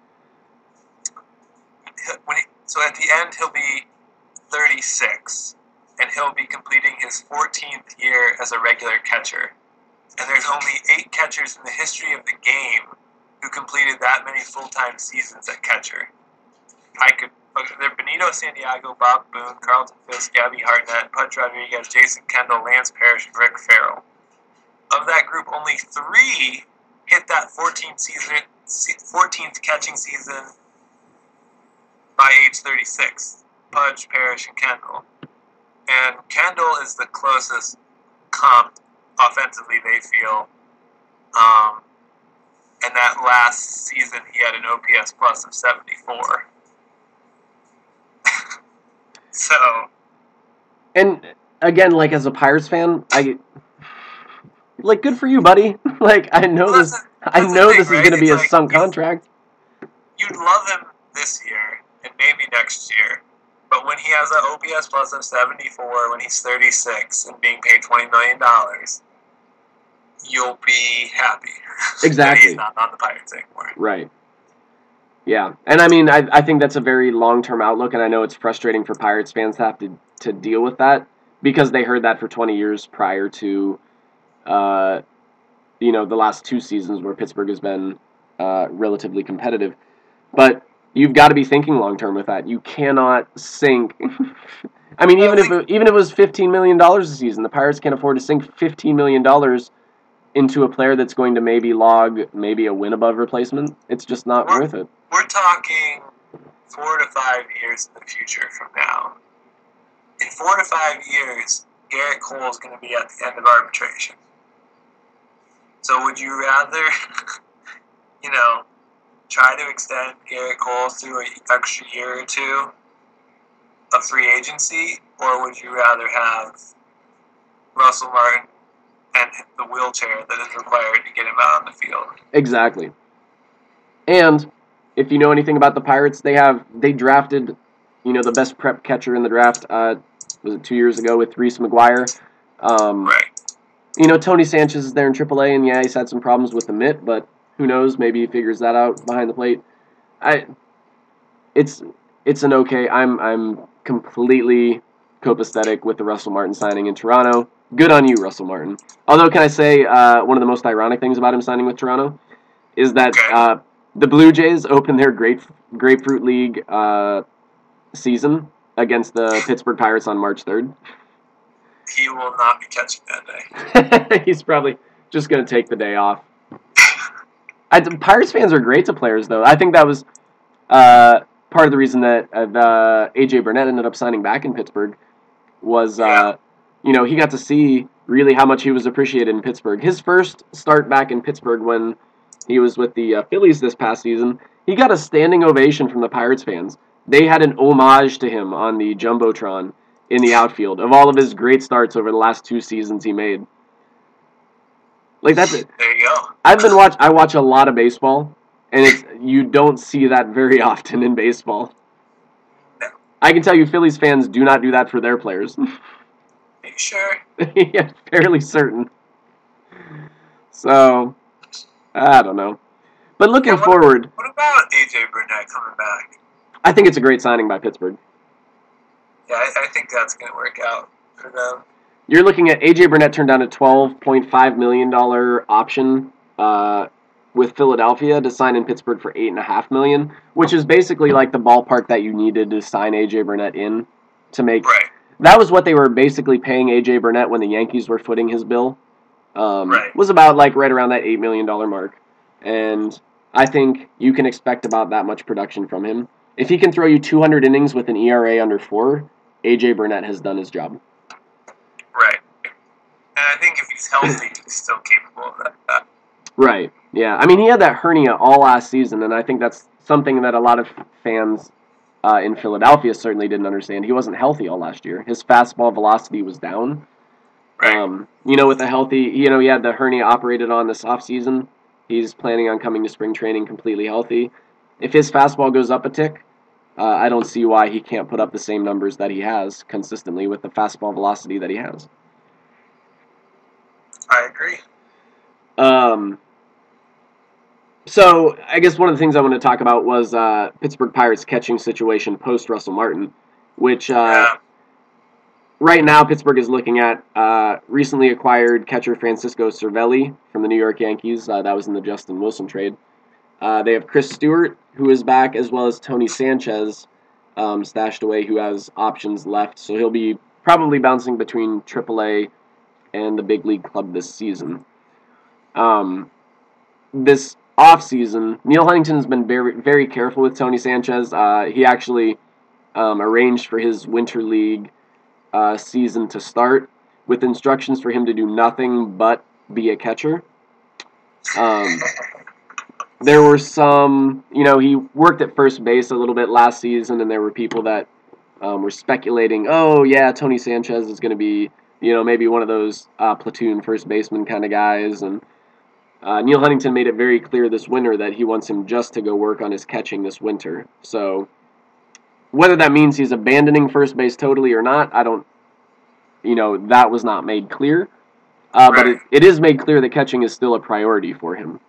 when he, so at the end, he'll be thirty-six, and he'll be completing his fourteenth year as a regular catcher. And there's only eight catchers in the history of the game who completed that many full-time seasons at catcher. I could. They're Benito Santiago, Bob Boone, Carlton Fisk, Gabby Hartnett, Pudge Rodriguez, Jason Kendall, Lance Parrish, and Rick Farrell. Of that group, only three hit that fourteenth season, fourteenth catching season by age thirty-six. Pudge, Parrish, and Kendall. And Kendall is the closest comp offensively they feel. Um, and that last season, he had an O P S plus of seventy-four. So, And again, like as a Pirates fan, I like good for you, buddy. Like I know Well, this. that's the- I that's the know thing, this is right? going to be It's a like sunk you- contract. you'd love him this year and maybe next year. But when he has an O P S plus of seventy-four, when he's thirty-six and being paid twenty million dollars, you'll be happy. Exactly. that he's not on the Pirates anymore. Right. Yeah, and I mean, I I think that's a very long term outlook, and I know it's frustrating for Pirates fans to have to to deal with that because they heard that for twenty years prior to, uh, you know, the last two seasons where Pittsburgh has been uh, relatively competitive. But you've got to be thinking long term with that. You cannot sink. I mean, even if it, even if it was fifteen million dollars a season, the Pirates can't afford to sink fifteen million dollars into a player that's going to maybe log maybe a win above replacement. It's just not We're- worth it. We're talking four to five years in the future from now. In four to five years, Garrett Cole is going to be at the end of arbitration. So would you rather, you know, try to extend Garrett Cole through an extra year or two of free agency, or would you rather have Russell Martin and the wheelchair that is required to get him out on the field? Exactly. And if you know anything about the Pirates, they have they drafted, you know, the best prep catcher in the draft. Uh, was it two years ago with Reese McGuire? Um, Right. You know, Tony Sanchez is there in triple A, and yeah, he's had some problems with the mitt, but who knows? Maybe he figures that out behind the plate. I, it's it's an okay. I'm I'm completely copacetic with the Russell Martin signing in Toronto. Good on you, Russell Martin. Although, can I say uh, one of the most ironic things about him signing with Toronto is that Okay. uh, the Blue Jays opened their grape, Grapefruit League uh, season against the Pittsburgh Pirates on March third. He will not be catching that day. He's probably just going to take the day off. I, Pirates fans are great to players, though. I think that was uh, part of the reason that uh, A J Burnett ended up signing back in Pittsburgh was, uh, Yeah. you know, he got to see really how much he was appreciated in Pittsburgh. His first start back in Pittsburgh when he was with the uh, Phillies this past season, he got a standing ovation from the Pirates fans. They had an homage to him on the Jumbotron in the outfield of all of his great starts over the last two seasons he made. Like that's it. There you go. I've been watch. I watch a lot of baseball, and it's you don't see that very often in baseball. I can tell you, Phillies fans do not do that for their players. Are you sure? Yeah, fairly certain. So, I don't know. But looking Yeah, what- forward, What about A J Burnett coming back? I think it's a great signing by Pittsburgh. Yeah, I, I think that's going to work out for them. You're looking at A J Burnett turned down a twelve point five million dollars option uh, with Philadelphia to sign in Pittsburgh for eight point five million dollars, which is basically like the ballpark that you needed to sign A J Burnett in to make. Right. That was what they were basically paying A J Burnett when the Yankees were footing his bill. Um, Right. Was about like right around that eight million dollars mark. And I think you can expect about that much production from him. If he can throw you two hundred innings with an E R A under four, A J Burnett has done his job. Right. And I think if he's healthy, he's still capable of that. that. Right. Yeah. I mean, he had that hernia all last season, and I think that's something that a lot of fans uh, in Philadelphia certainly didn't understand. He wasn't healthy all last year. His fastball velocity was down. Right. Um, you know, with a healthy, you know, he had the hernia operated on this offseason. He's planning on coming to spring training completely healthy. If his fastball goes up a tick, uh, I don't see why he can't put up the same numbers that he has consistently with the fastball velocity that he has. I agree. Um, so I guess one of the things I want to talk about was uh, Pittsburgh Pirates catching situation post Russell Martin, which uh, Yeah. right now Pittsburgh is looking at uh, recently acquired catcher Francisco Cervelli from the New York Yankees. Uh, that was in the Justin Wilson trade. Uh, they have Chris Stewart, who is back, as well as Tony Sanchez, um, stashed away, who has options left. So he'll be probably bouncing between triple A and the big league club this season. Um, this offseason, Neil Huntington has been very, very careful with Tony Sanchez. Uh, he actually um, arranged for his winter league uh, season to start with instructions for him to do nothing but be a catcher. Um, there were some, you know, he worked at first base a little bit last season, and there were people that um, were speculating, oh, yeah, Tony Sanchez is going to be, you know, maybe one of those uh, platoon first baseman kind of guys. And uh, Neil Huntington made it very clear this winter that he wants him just to go work on his catching this winter. So whether that means he's abandoning first base totally or not, I don't, you know, that was not made clear. Uh, Right. But it, it is made clear that catching is still a priority for him.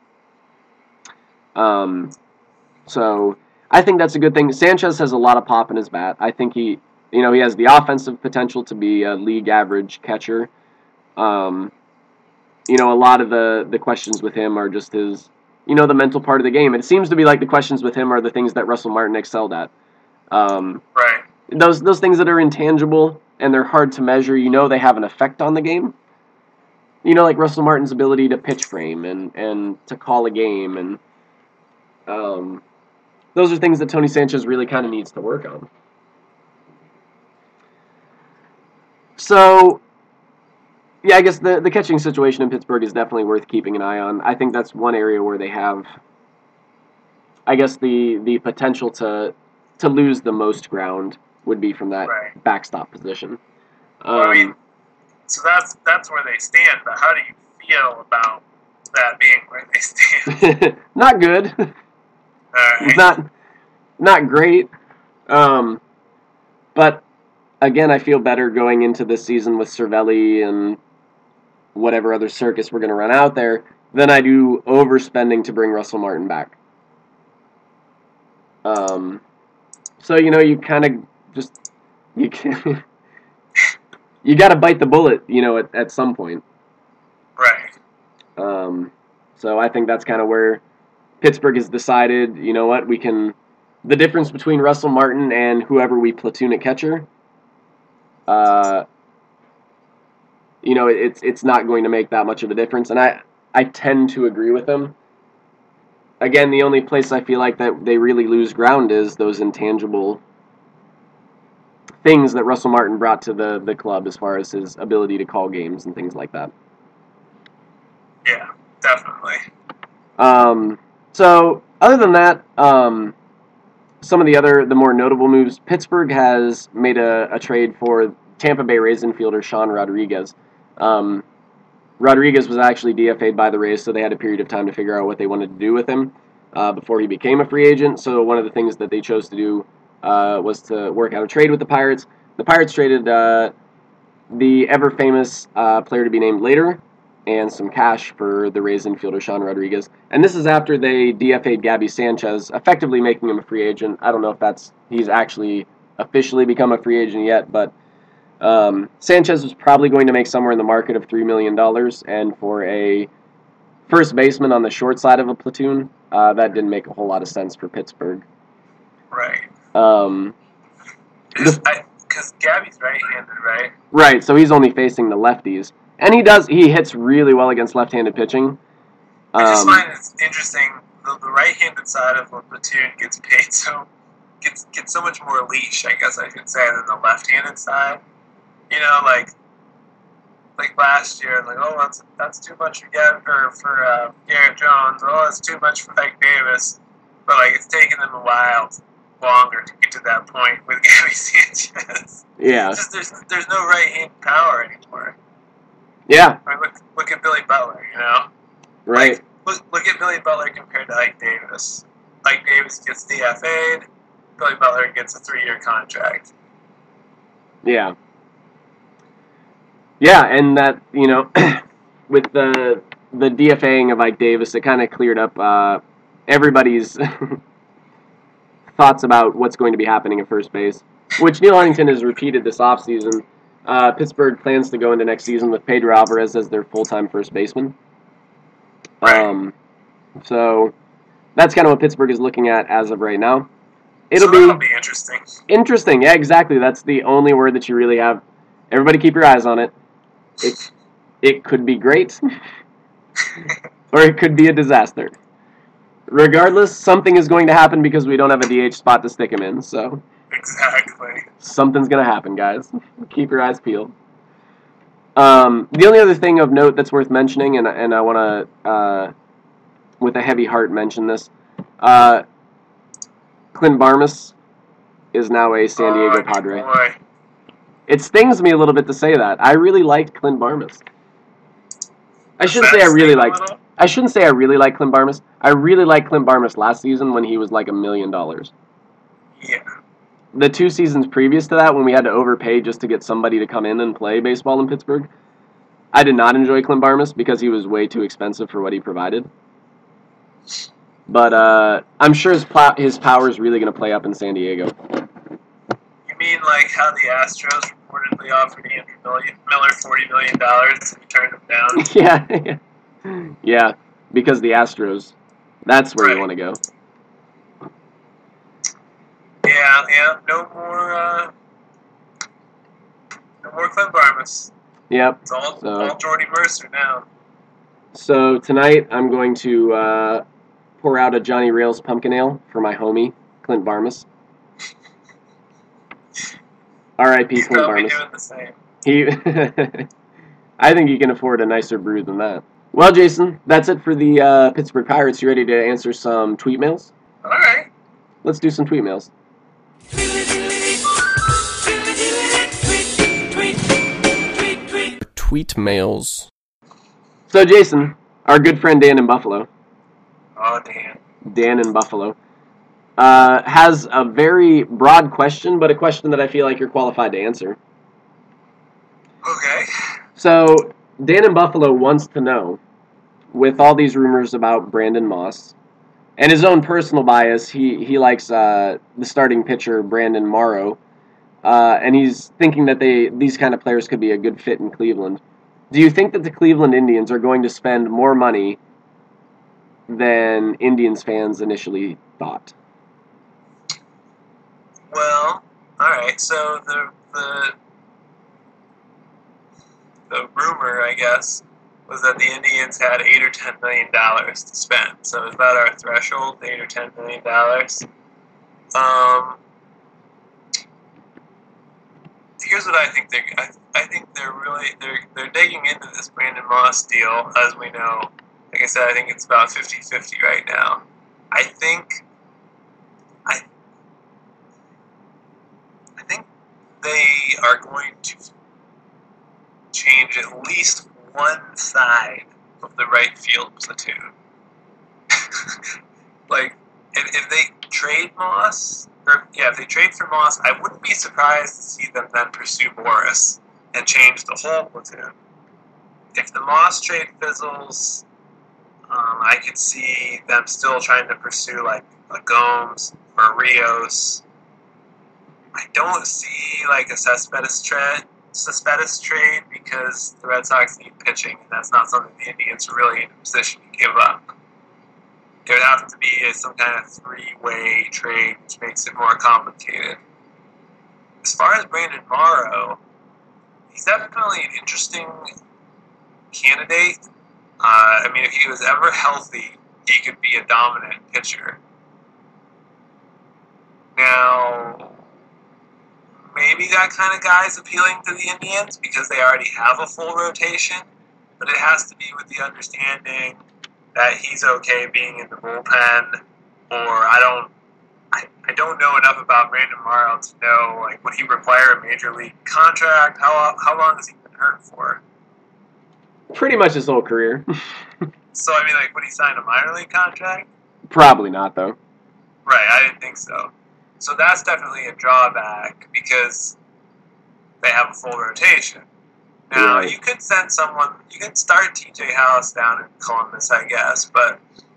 Um, so I think that's a good thing. Sanchez has a lot of pop in his bat. I think he, you know, he has the offensive potential to be a league average catcher. Um, you know, a lot of the, the questions with him are just his, you know, the mental part of the game. It seems to be like the questions with him are the things that Russell Martin excelled at. Um, Right. those those things that are intangible and they're hard to measure, you know, they have an effect on the game. You know, like Russell Martin's ability to pitch frame and, and to call a game, and um, those are things that Tony Sanchez really kind of needs to work on. So, yeah, I guess the, the catching situation in Pittsburgh is definitely worth keeping an eye on. I think that's one area where they have, I guess, the, the potential to to lose the most ground would be from that Right. backstop position. Um, Well, I mean, so that's that's where they stand. But how do you feel about that being where they stand? not good. All right. not not great. Um, but again, I feel better going into this season with Cervelli and whatever other circus we're going to run out there than I do overspending to bring Russell Martin back. Um, so you know, you kind of just you can, you got to bite the bullet, you know, at, at some point. Right. Um, so I think that's kind of where Pittsburgh has decided, you know what, we can, the difference between Russell Martin and whoever we platoon at catcher, uh, you know, it's it's not going to make that much of a difference. And I, I tend to agree with them. Again, the only place I feel like that they really lose ground is those intangible things that Russell Martin brought to the, the club as far as his ability to call games and things like that. Yeah, definitely. Um, so, other than that, um, some of the other, the more notable moves, Pittsburgh has made a, a trade for Tampa Bay Rays infielder Sean Rodriguez. Um, Rodriguez was actually D F A'd by the Rays, so they had a period of time to figure out what they wanted to do with him uh, before he became a free agent. So one of the things that they chose to do uh, was to work out a trade with the Pirates. The Pirates traded uh, the ever-famous uh, player to be named later and some cash for the Rays infielder Sean Rodriguez. And this is after they D F A'd Gabby Sanchez, effectively making him a free agent. I don't know if that's he's actually officially become a free agent yet, but um, Sanchez was probably going to make somewhere in the market of three million dollars, and for a first baseman on the short side of a platoon, uh, that didn't make a whole lot of sense for Pittsburgh. Right. Um, Because Gabby's right-handed, right? right, so he's only facing the lefties. And he does, he hits really well against left-handed pitching. I just Um, find it's interesting. The, the right-handed side of a platoon gets paid so gets gets so much more leash, I guess I should say, than the left-handed side. You know, like like last year, like oh that's that's too much for Garrett for for uh, Garrett Jones. Oh, that's too much for Ike Davis. But like it's taken them a while longer to get to that point with Gabby Sanchez. yeah. It's just there's there's no right-hand power anymore. Yeah. I mean, look, look at Billy Butler, you know? Right. Like, look, look at Billy Butler compared to Ike Davis. Ike Davis gets D F A'd. Billy Butler gets a three-year contract. Yeah. Yeah, and that, you know, with the the DFAing of Ike Davis, it kind of cleared up uh, everybody's thoughts about what's going to be happening at first base, which Neil Huntington has repeated this offseason. Uh, Pittsburgh plans to go into next season with Pedro Alvarez as their full-time first baseman. Right. Um, so that's kind of what Pittsburgh is looking at as of right now. It'll so be, that'll be interesting. Interesting, yeah, exactly. That's the only word that you really have. Everybody keep your eyes on it. It, it could be great, or it could be a disaster. Regardless, something is going to happen because we don't have a D H spot to stick him in, so... Exactly. Something's going to happen, guys. Keep your eyes peeled. Um, the only other thing of note that's worth mentioning, and, and I want to, uh, with a heavy heart, mention this, uh, Clint Barmes is now a San Diego oh, Padre. Boy. It stings me a little bit to say that. I really liked Clint Barmes. I Does shouldn't that say I really sting a liked... little? I shouldn't say I really like Clint Barmes. I really liked Clint Barmes last season when he was like a million dollars. Yeah. The two seasons previous to that, when we had to overpay just to get somebody to come in and play baseball in Pittsburgh, I did not enjoy Clint Barmes because he was way too expensive for what he provided. But uh, I'm sure his, pl- his power is really going to play up in San Diego. You mean like how the Astros reportedly offered Andrew Miller forty million dollars and he turned him down? yeah. Yeah, because the Astros, that's where Right. you want to go. Yeah, yeah, no more, uh, no more Clint Barmes. Yep. It's all, So- all Jordy Mercer now. So tonight I'm going to uh, pour out a Johnny Rails pumpkin ale for my homie, Clint Barmes. R I P He's Clint probably Barmes. doing the same. He, I think he can afford a nicer brew than that. Well, Jason, that's it for the uh, Pittsburgh Pirates. You ready to answer some tweet mails? All right. Let's do some tweet mails. Tweet mails. So, Jason, our good friend Dan in Buffalo, Oh, damn. Dan in Buffalo, uh, has a very broad question, but a question that I feel like you're qualified to answer. Okay. So, Dan in Buffalo wants to know, with all these rumors about Brandon Moss, and his own personal bias, he, he likes uh, the starting pitcher, Brandon Morrow, uh, and he's thinking that they these kind of players could be a good fit in Cleveland. Do you think that the Cleveland Indians are going to spend more money than Indians fans initially thought? Well, all right. So the the the rumor, I guess, was that the Indians had eight or ten million dollars to spend. So is that our threshold, eight or ten million dollars? Um, here's what I think they. I, I think they're really they're they're digging into this Brandon Moss deal, as we know. Like I said, I think it's about fifty-fifty right now. I think. I. I think they are going to change at least one side of the right field platoon. Like, if, if they trade Moss, or yeah, if they trade for Moss, I wouldn't be surprised to see them then pursue Morris and change the whole platoon. If the Moss trade fizzles, um, I could see them still trying to pursue like a Gomes or Rios. I don't see like a Cespedes trade, Cespedes trade because the Red Sox need pitching, and that's not something the Indians are really in a position to give up. It would have to be a, some kind of three-way trade, which makes it more complicated. As far as Brandon Morrow, he's definitely an interesting candidate. Uh, I mean, if he was ever healthy, he could be a dominant pitcher. Now, maybe that kind of guy is appealing to the Indians because they already have a full rotation, but it has to be with the understanding that he's okay being in the bullpen, or I don't, I, I don't know enough about Brandon Morrow to know, like, would he require a major league contract? How how long has he been hurt for? Pretty much his whole career. So, I mean, like, would he sign a minor league contract? Probably not, though. Right, I didn't think so. So that's definitely a drawback because they have a full rotation. Now, Right. you could send someone, you could start T J Hallis down in Columbus, I guess, but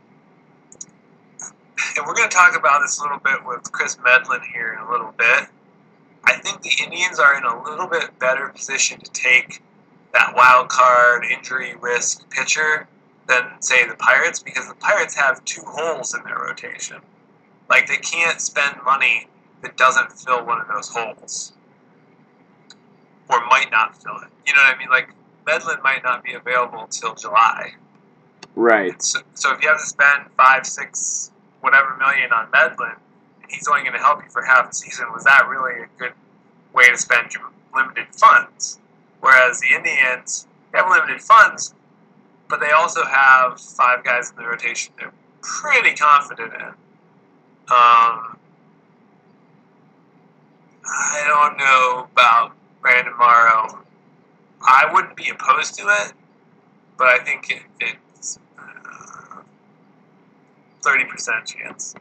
and we're going to talk about this a little bit with Chris Medlin here in a little bit. I think the Indians are in a little bit better position to take that wild card injury risk pitcher than, say, the Pirates, because the Pirates have two holes in their rotation. Like, they can't spend money that doesn't fill one of those holes. Or might not fill it. You know what I mean? Like, Medlin might not be available until July. Right. So, so if you have to spend five, six, whatever million on Medlin, and he's only going to help you for half the season, was that really a good way to spend your limited funds? Whereas the Indians have limited funds, but they also have five guys in the rotation they're pretty confident in. Um, I don't know about Brandon Morrow. I wouldn't be opposed to it, but I think it, it's uh, thirty percent chance.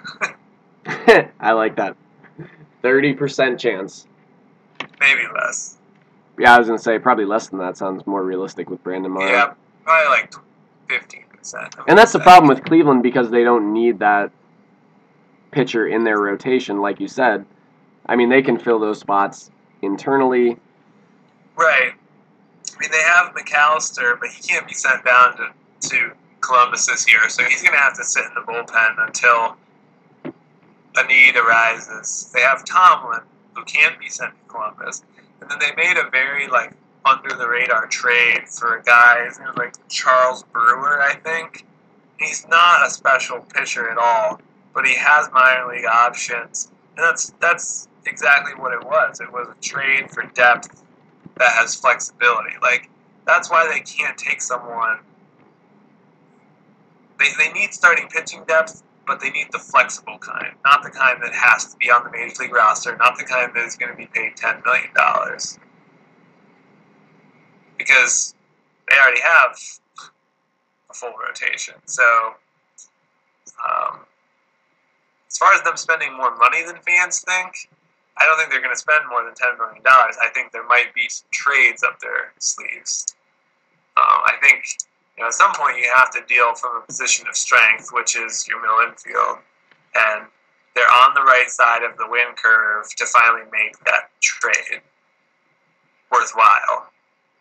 I like that. thirty percent chance. Maybe less. Yeah, I was going to say probably less than that sounds more realistic with Brandon Morrow. Yeah, probably like fifteen percent. And that's the problem with Cleveland because they don't need that pitcher in their rotation, like you said. I mean, they can fill those spots internally. Right. I mean, they have McAllister, but he can't be sent down to, to Columbus this year, so he's going to have to sit in the bullpen until a need arises. They have Tomlin, who can be sent to Columbus, and then they made a very, like, under-the-radar trade for a guy, his name was, like, Charles Brewer, I think. He's not a special pitcher at all, but he has minor league options, and that's that's exactly what it was. It was a trade for depth that has flexibility. Like, that's why they can't take someone. They, they need starting pitching depth, but they need the flexible kind, not the kind that has to be on the Major League roster, not the kind that is going to be paid ten million dollars. Because they already have a full rotation. So, um, as far as them spending more money than fans think, I don't think they're going to spend more than ten million dollars. I think there might be some trades up their sleeves. Um, I think, you know, at some point you have to deal from a position of strength, which is your middle infield, and they're on the right side of the win curve to finally make that trade worthwhile.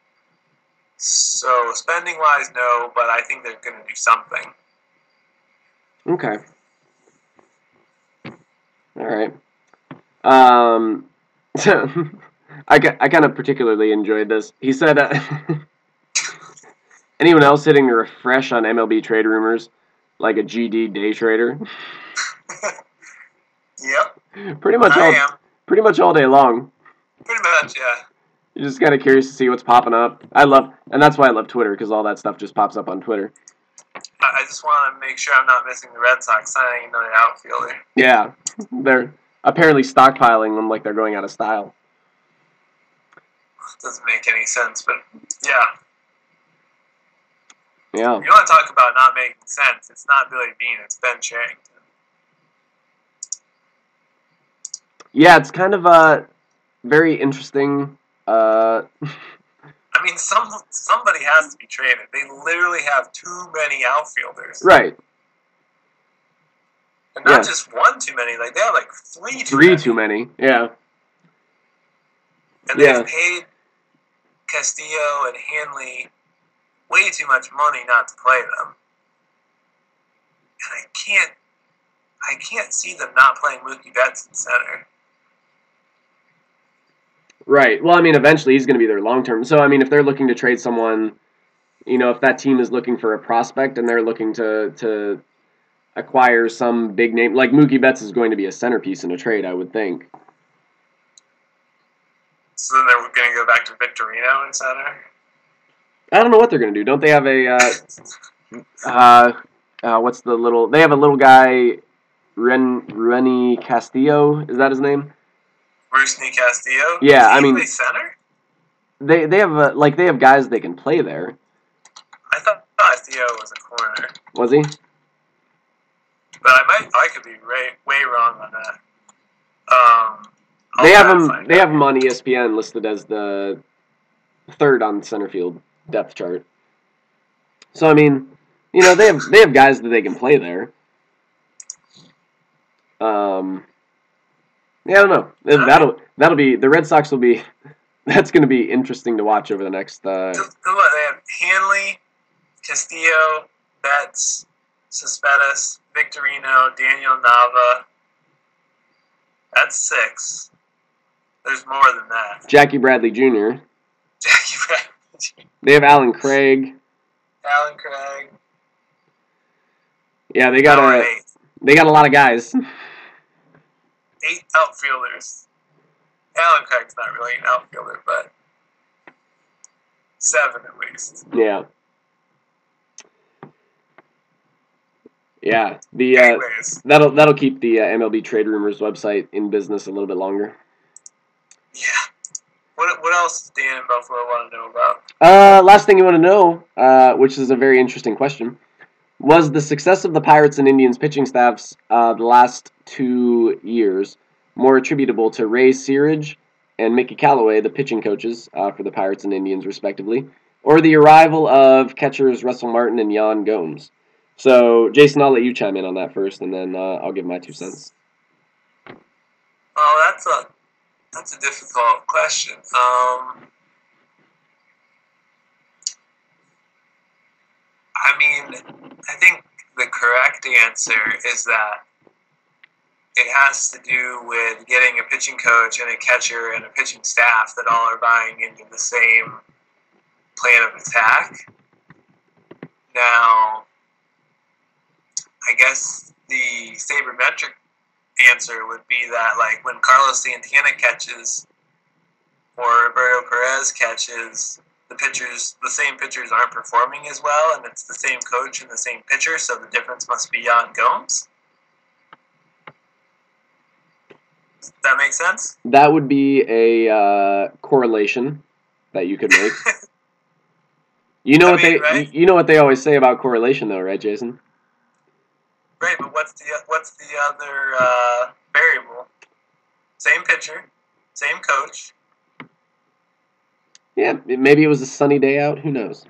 So, spending-wise, no, but I think they're going to do something. Okay. All right. Um, so I, I kind of particularly enjoyed this. He said, uh, anyone else hitting a refresh on M L B trade rumors like a G D day trader? Yep. Pretty much I all, am. pretty much all day long. Pretty much, yeah. You're just kind of curious to see what's popping up. I love, and that's why I love Twitter, because all that stuff just pops up on Twitter. I just want to make sure I'm not missing the Red Sox signing another outfielder. Yeah, they're apparently stockpiling them like they're going out of style. Doesn't make any sense, but yeah. Yeah. You want to talk about not making sense? It's not Billy Beane, it's Ben Cherington. Yeah, it's kind of uh, very interesting. Uh, I mean, some somebody has to be traded. They literally have too many outfielders. right. And not Yeah. just one too many. Like, they have like three too Three many. too many. Yeah. And Yeah. they've paid Castillo and Hanley way too much money not to play them. And I can't, I can't see them not playing Mookie Betts in center. Right. Well, I mean, eventually he's going to be their long term. So, I mean, if they're looking to trade someone, you know, if that team is looking for a prospect and they're looking to to acquire some big name, like Mookie Betts is going to be a centerpiece in a trade, I would think. So then they're going to go back to Victorino in center. I don't know what they're going to do. Don't they have a, uh, uh, uh, what's the little, they have a little guy, Ren, Renny Castillo, is that his name? Rusney Castillo? Yeah, Does he I mean- play center? They they have, uh, like, they have guys they can play there. Castillo was a corner. Was he? But I might, I could be way, way wrong on that. Um, I'll They have try to him. find They out. have him on E S P N listed as the third on the center field depth chart. So I mean, you know, they have they have guys that they can play there. Um, yeah, I don't know. That'll that'll be the Red Sox will be. That's going to be interesting to watch over the next. Uh, So, so what, they have Hanley, Castillo, Betts, Cespedes, Victorino, Daniel Nava. That's six. There's more than that. Jackie Bradley Junior Jackie Bradley, They have Alan Craig. Alan Craig. Yeah, they got Power a eight. they got a lot of guys. Eight outfielders. Alan Craig's not really an outfielder, but seven at least. Yeah. Yeah, the uh, Anyways, that'll that'll keep the uh, M L B Trade Rumors website in business a little bit longer. yeah. What what else does Dan in Buffalo want to know about? Uh, last thing you want to know, uh, which is a very interesting question, was the success of the Pirates and Indians pitching staffs uh, the last two years more attributable to Ray Searage and Mickey Callaway, the pitching coaches uh, for the Pirates and Indians, respectively, or the arrival of catchers Russell Martin and Yan Gomes? So, Jason, I'll let you chime in on that first, and then uh, I'll give my two cents. Oh, that's a that's a difficult question. Um, I mean, I think the correct answer is that it has to do with getting a pitching coach and a catcher and a pitching staff that all are buying into the same plan of attack. Now, I guess the sabermetric answer would be that, like, when Carlos Santana catches or Roberto Perez catches, the pitchers, the same pitchers aren't performing as well, and it's the same coach and the same pitcher, so the difference must be Yan Gomes. Does that make sense? That would be a uh, correlation that you could make. You know I what mean, they right? you know what they always say about correlation, though, right, Jason? Right, but what's the what's the other uh, variable? Same pitcher, same coach. Yeah, maybe it was a sunny day out. Who knows?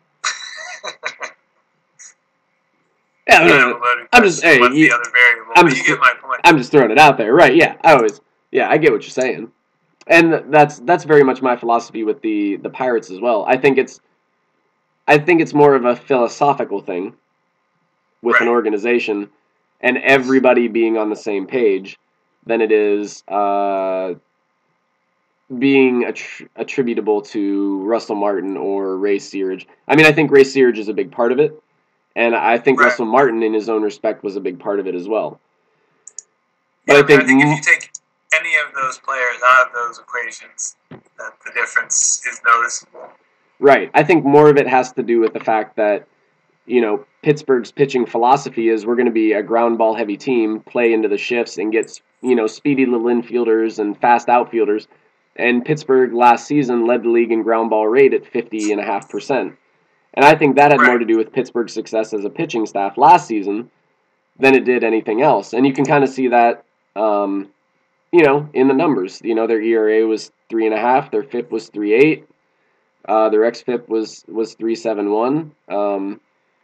Yeah, You no, have no, a no. loaded I'm just- question. hey, what's you- the other variable? I'm But just- you get my point. I'm just throwing it out there, right? Yeah, I always, yeah, I get what you're saying, and that's that's very much my philosophy with the the Pirates as well. I think it's, I think it's more of a philosophical thing with an Right. organization and everybody being on the same page than it is uh, being attr- attributable to Russell Martin or Ray Searage. I mean, I think Ray Searage is a big part of it, and I think Right. Russell Martin, in his own respect, was a big part of it as well. But Yeah, I I, mean, think I think m- if you take any of those players out of those equations, that the difference is noticeable. Right. I think more of it has to do with the fact that, you know, Pittsburgh's pitching philosophy is we're going to be a ground ball heavy team, play into the shifts, and get, you know, speedy little infielders and fast outfielders. And Pittsburgh last season led the league in ground ball rate at fifty point five percent. And I think that had more Right. to do with Pittsburgh's success as a pitching staff last season than it did anything else. And you can kind of see that, um, you know, in the numbers. You know, their E R A was three and a half, their F I P was three eight, uh, their X F I P was was three seven one. Um,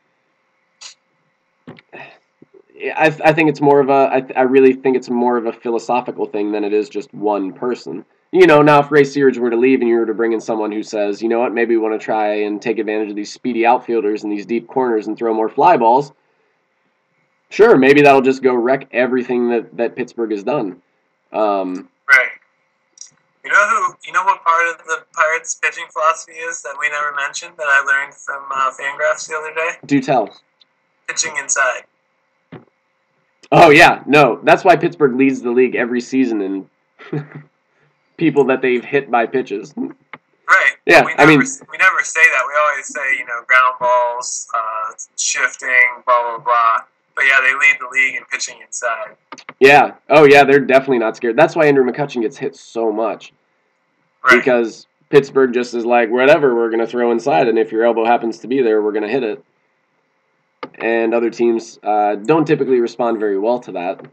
I I think it's more of a I I really think it's more of a philosophical thing than it is just one person. You know, now if Ray Searage were to leave and you were to bring in someone who says, you know what, maybe we want to try and take advantage of these speedy outfielders and these deep corners and throw more fly balls, sure, maybe that'll just go wreck everything that, that Pittsburgh has done. Um, Right. You know who? You know what part of the Pirates' pitching philosophy is that we never mentioned that I learned from uh, Fangraphs the other day? do tell. Pitching inside. Oh, yeah, no, that's why Pittsburgh leads the league every season in people that they've hit by pitches. Right. Yeah, we I never, mean- we never say that. We always say, you know, ground balls, uh, shifting, blah blah blah. But yeah, they lead the league in pitching inside. Yeah, oh, yeah, they're definitely not scared. That's why Andrew McCutchen gets hit so much. Right. Because Pittsburgh just is like, whatever, we're going to throw inside, and if your elbow happens to be there, we're going to hit it. and other teams uh, don't typically respond very well to that.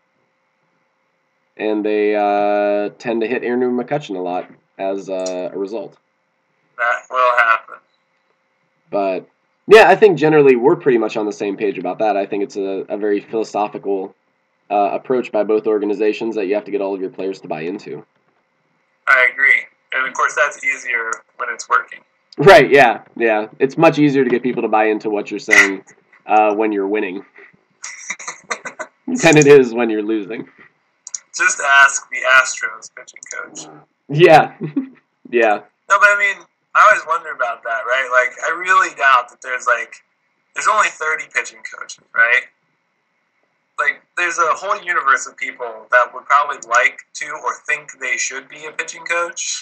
And they uh, tend to hit Andrew McCutchen a lot as uh, a result. That will happen. But, yeah, I think generally we're pretty much on the same page about that. I think it's a, a very philosophical uh, approach by both organizations that you have to get all of your players to buy into. I agree. And, of course, that's easier when it's working. Right, yeah, yeah. It's much easier to get people to buy into what you're saying uh, when you're winning than it is when you're losing. Just ask the Astros pitching coach. Yeah, yeah. No, but I mean, I always wonder about that, right? Like, I really doubt that there's, like, there's only thirty pitching coaches, right? Like, there's a whole universe of people that would probably like to or think they should be a pitching coach.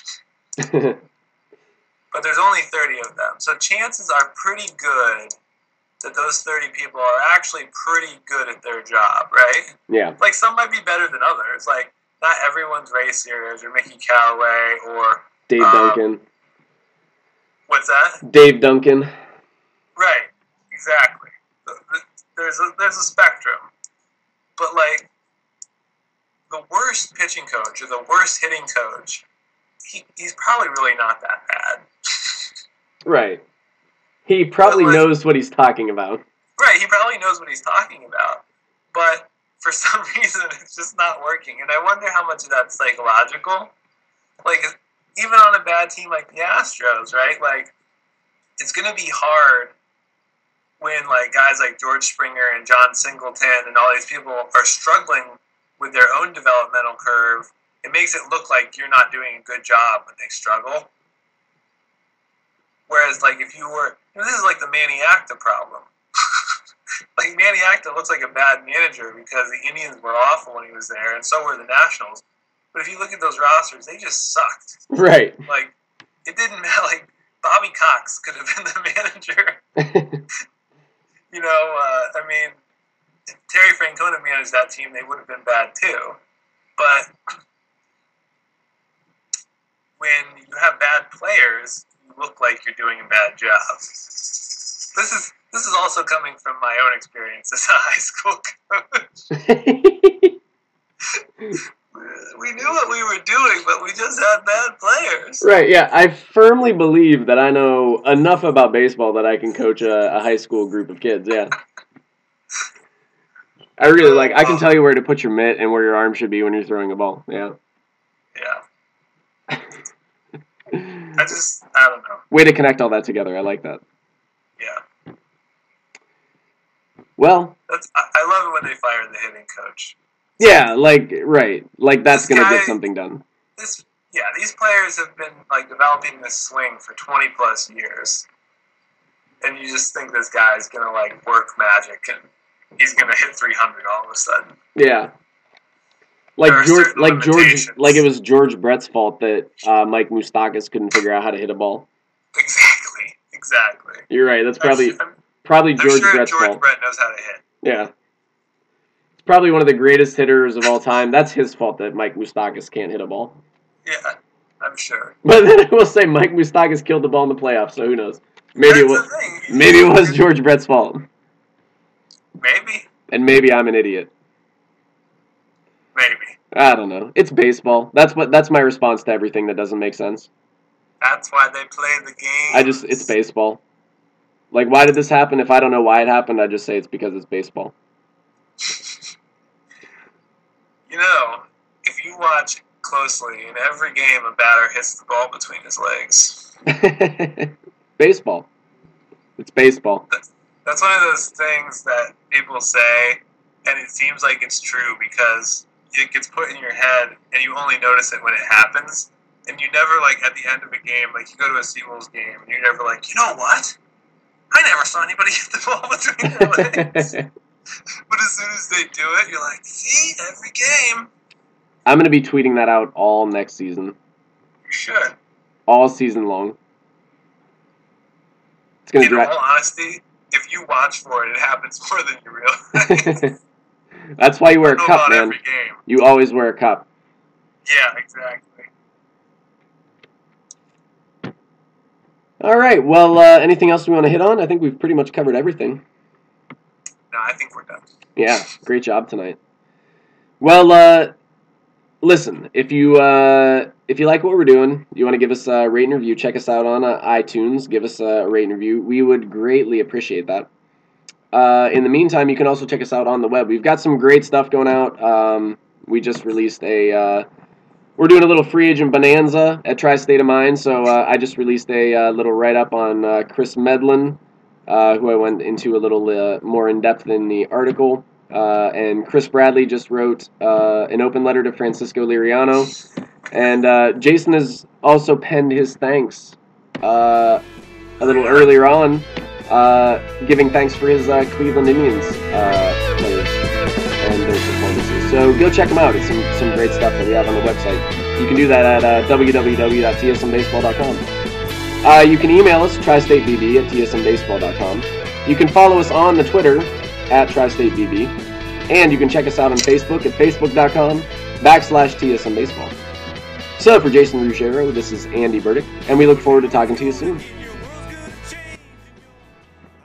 But there's only thirty of them. So chances are pretty good that those thirty people are actually pretty good at their job, right? Yeah. Like, some might be better than others. Like, not everyone's Ray Sears or Mickey Callaway or... Dave um, Duncan. What's that? Dave Duncan. Right. Exactly. There's a, there's a spectrum. But, like, the worst pitching coach or the worst hitting coach, he, he's probably really not that bad. Right. He probably like, knows what he's talking about. Right, he probably knows what he's talking about. But for some reason, it's just not working. And I wonder how much of that's psychological. Like, even on a bad team like the Astros, right? Like, it's going to be hard when, like, guys like George Springer and John Singleton and all these people are struggling with their own developmental curve. It makes it look like you're not doing a good job when they struggle. Whereas, like, if you were... You know, this is like the Manny Acta problem. Like, Manny Acta looks like a bad manager because the Indians were awful when he was there, and so were the Nationals. But if you look at those rosters, they just sucked. Right. Like, it didn't matter. Like, Bobby Cox could have been the manager. You know, uh, I mean, if Terry Francona managed that team, they would have been bad too. But when you have bad players, you look like you're doing a bad job. This is this is also coming from my own experience as a high school coach. We knew what we were doing, but we just had bad players. Right, yeah. I firmly believe that I know enough about baseball that I can coach a, a high school group of kids, yeah. I really, like, I can tell you where to put your mitt and where your arm should be when you're throwing a ball, yeah. Yeah. I just, I don't know. Way to connect all that together. I like that. Yeah. Well. That's, I, I love it when they fire the hitting coach. Yeah, like, right. Like, that's going to get something done. This, yeah, these players have been, like, developing this swing for twenty plus years. And you just think this guy's going to, like, work magic and he's going to hit three hundred all of a sudden. Yeah. Like George, like George, like it was George Brett's fault that uh, Mike Moustakas couldn't figure out how to hit a ball. Exactly, exactly. You're right. That's probably I'm, I'm, probably I'm George sure Brett's George fault. Brett knows how to hit. Yeah. It's probably one of the greatest hitters of all time. That's his fault that Mike Moustakas can't hit a ball. Yeah, I'm sure. But then I will say Mike Moustakas killed the ball in the playoffs, so who knows? Maybe That's it was thing. maybe it was George Brett's fault. Maybe. And maybe I'm an idiot. Maybe. I don't know. It's baseball. That's what. That's my response to everything that doesn't make sense. That's why they play the game. I just, it's baseball. Like, why did this happen? If I don't know why it happened, I just say it's because it's baseball. You know, if you watch closely, in every game, a batter hits the ball between his legs. Baseball. It's baseball. That's, that's one of those things that people say, and it seems like it's true because it gets put in your head, and you only notice it when it happens. And you never, like, at the end of a game, like, you go to a Seawolves game, and you're never like, you know what? I never saw anybody hit the ball between their legs. But as soon as they do it, you're like, see, every game. I'm going to be tweeting that out all next season. You should. All season long. It's going to In drive. all honesty, if you watch for it, it happens more than you realize. That's why you wear a I know cup, about man. every game. You always wear a cup. Yeah, exactly. All right. Well, uh, anything else we want to hit on? I think we've pretty much covered everything. think we're done. Yeah, great job tonight. Well, uh, listen, if you uh, if you like what we're doing, you want to give us a rate and review, check us out on uh, iTunes, give us a rate and review. We would greatly appreciate that. Uh, in the meantime, you can also check us out on the web. We've got some great stuff going out. Um, we just released a... Uh, we're doing a little free agent bonanza at Tri-State of Mind, so uh, I just released a uh, little write-up on uh, Chris Medlin, uh, who I went into a little uh, more in-depth in the article. Uh, and Chris Bradley just wrote uh, an open letter to Francisco Liriano. And uh, Jason has also penned his thanks uh, a little earlier on, uh, giving thanks for his uh, Cleveland Indians uh, players and their performances. So go check them out. It's some, some great stuff that we have on the website. You can do that at uh, w w w dot t s m baseball dot com. Uh, you can email us, tristatebb at t s m baseball dot com. You can follow us on the Twitter at tristatebb. And you can check us out on Facebook at facebook dot com backslash tsmbaseball. So for Jason Ruggiero, this is Andy Burdick, and we look forward to talking to you soon.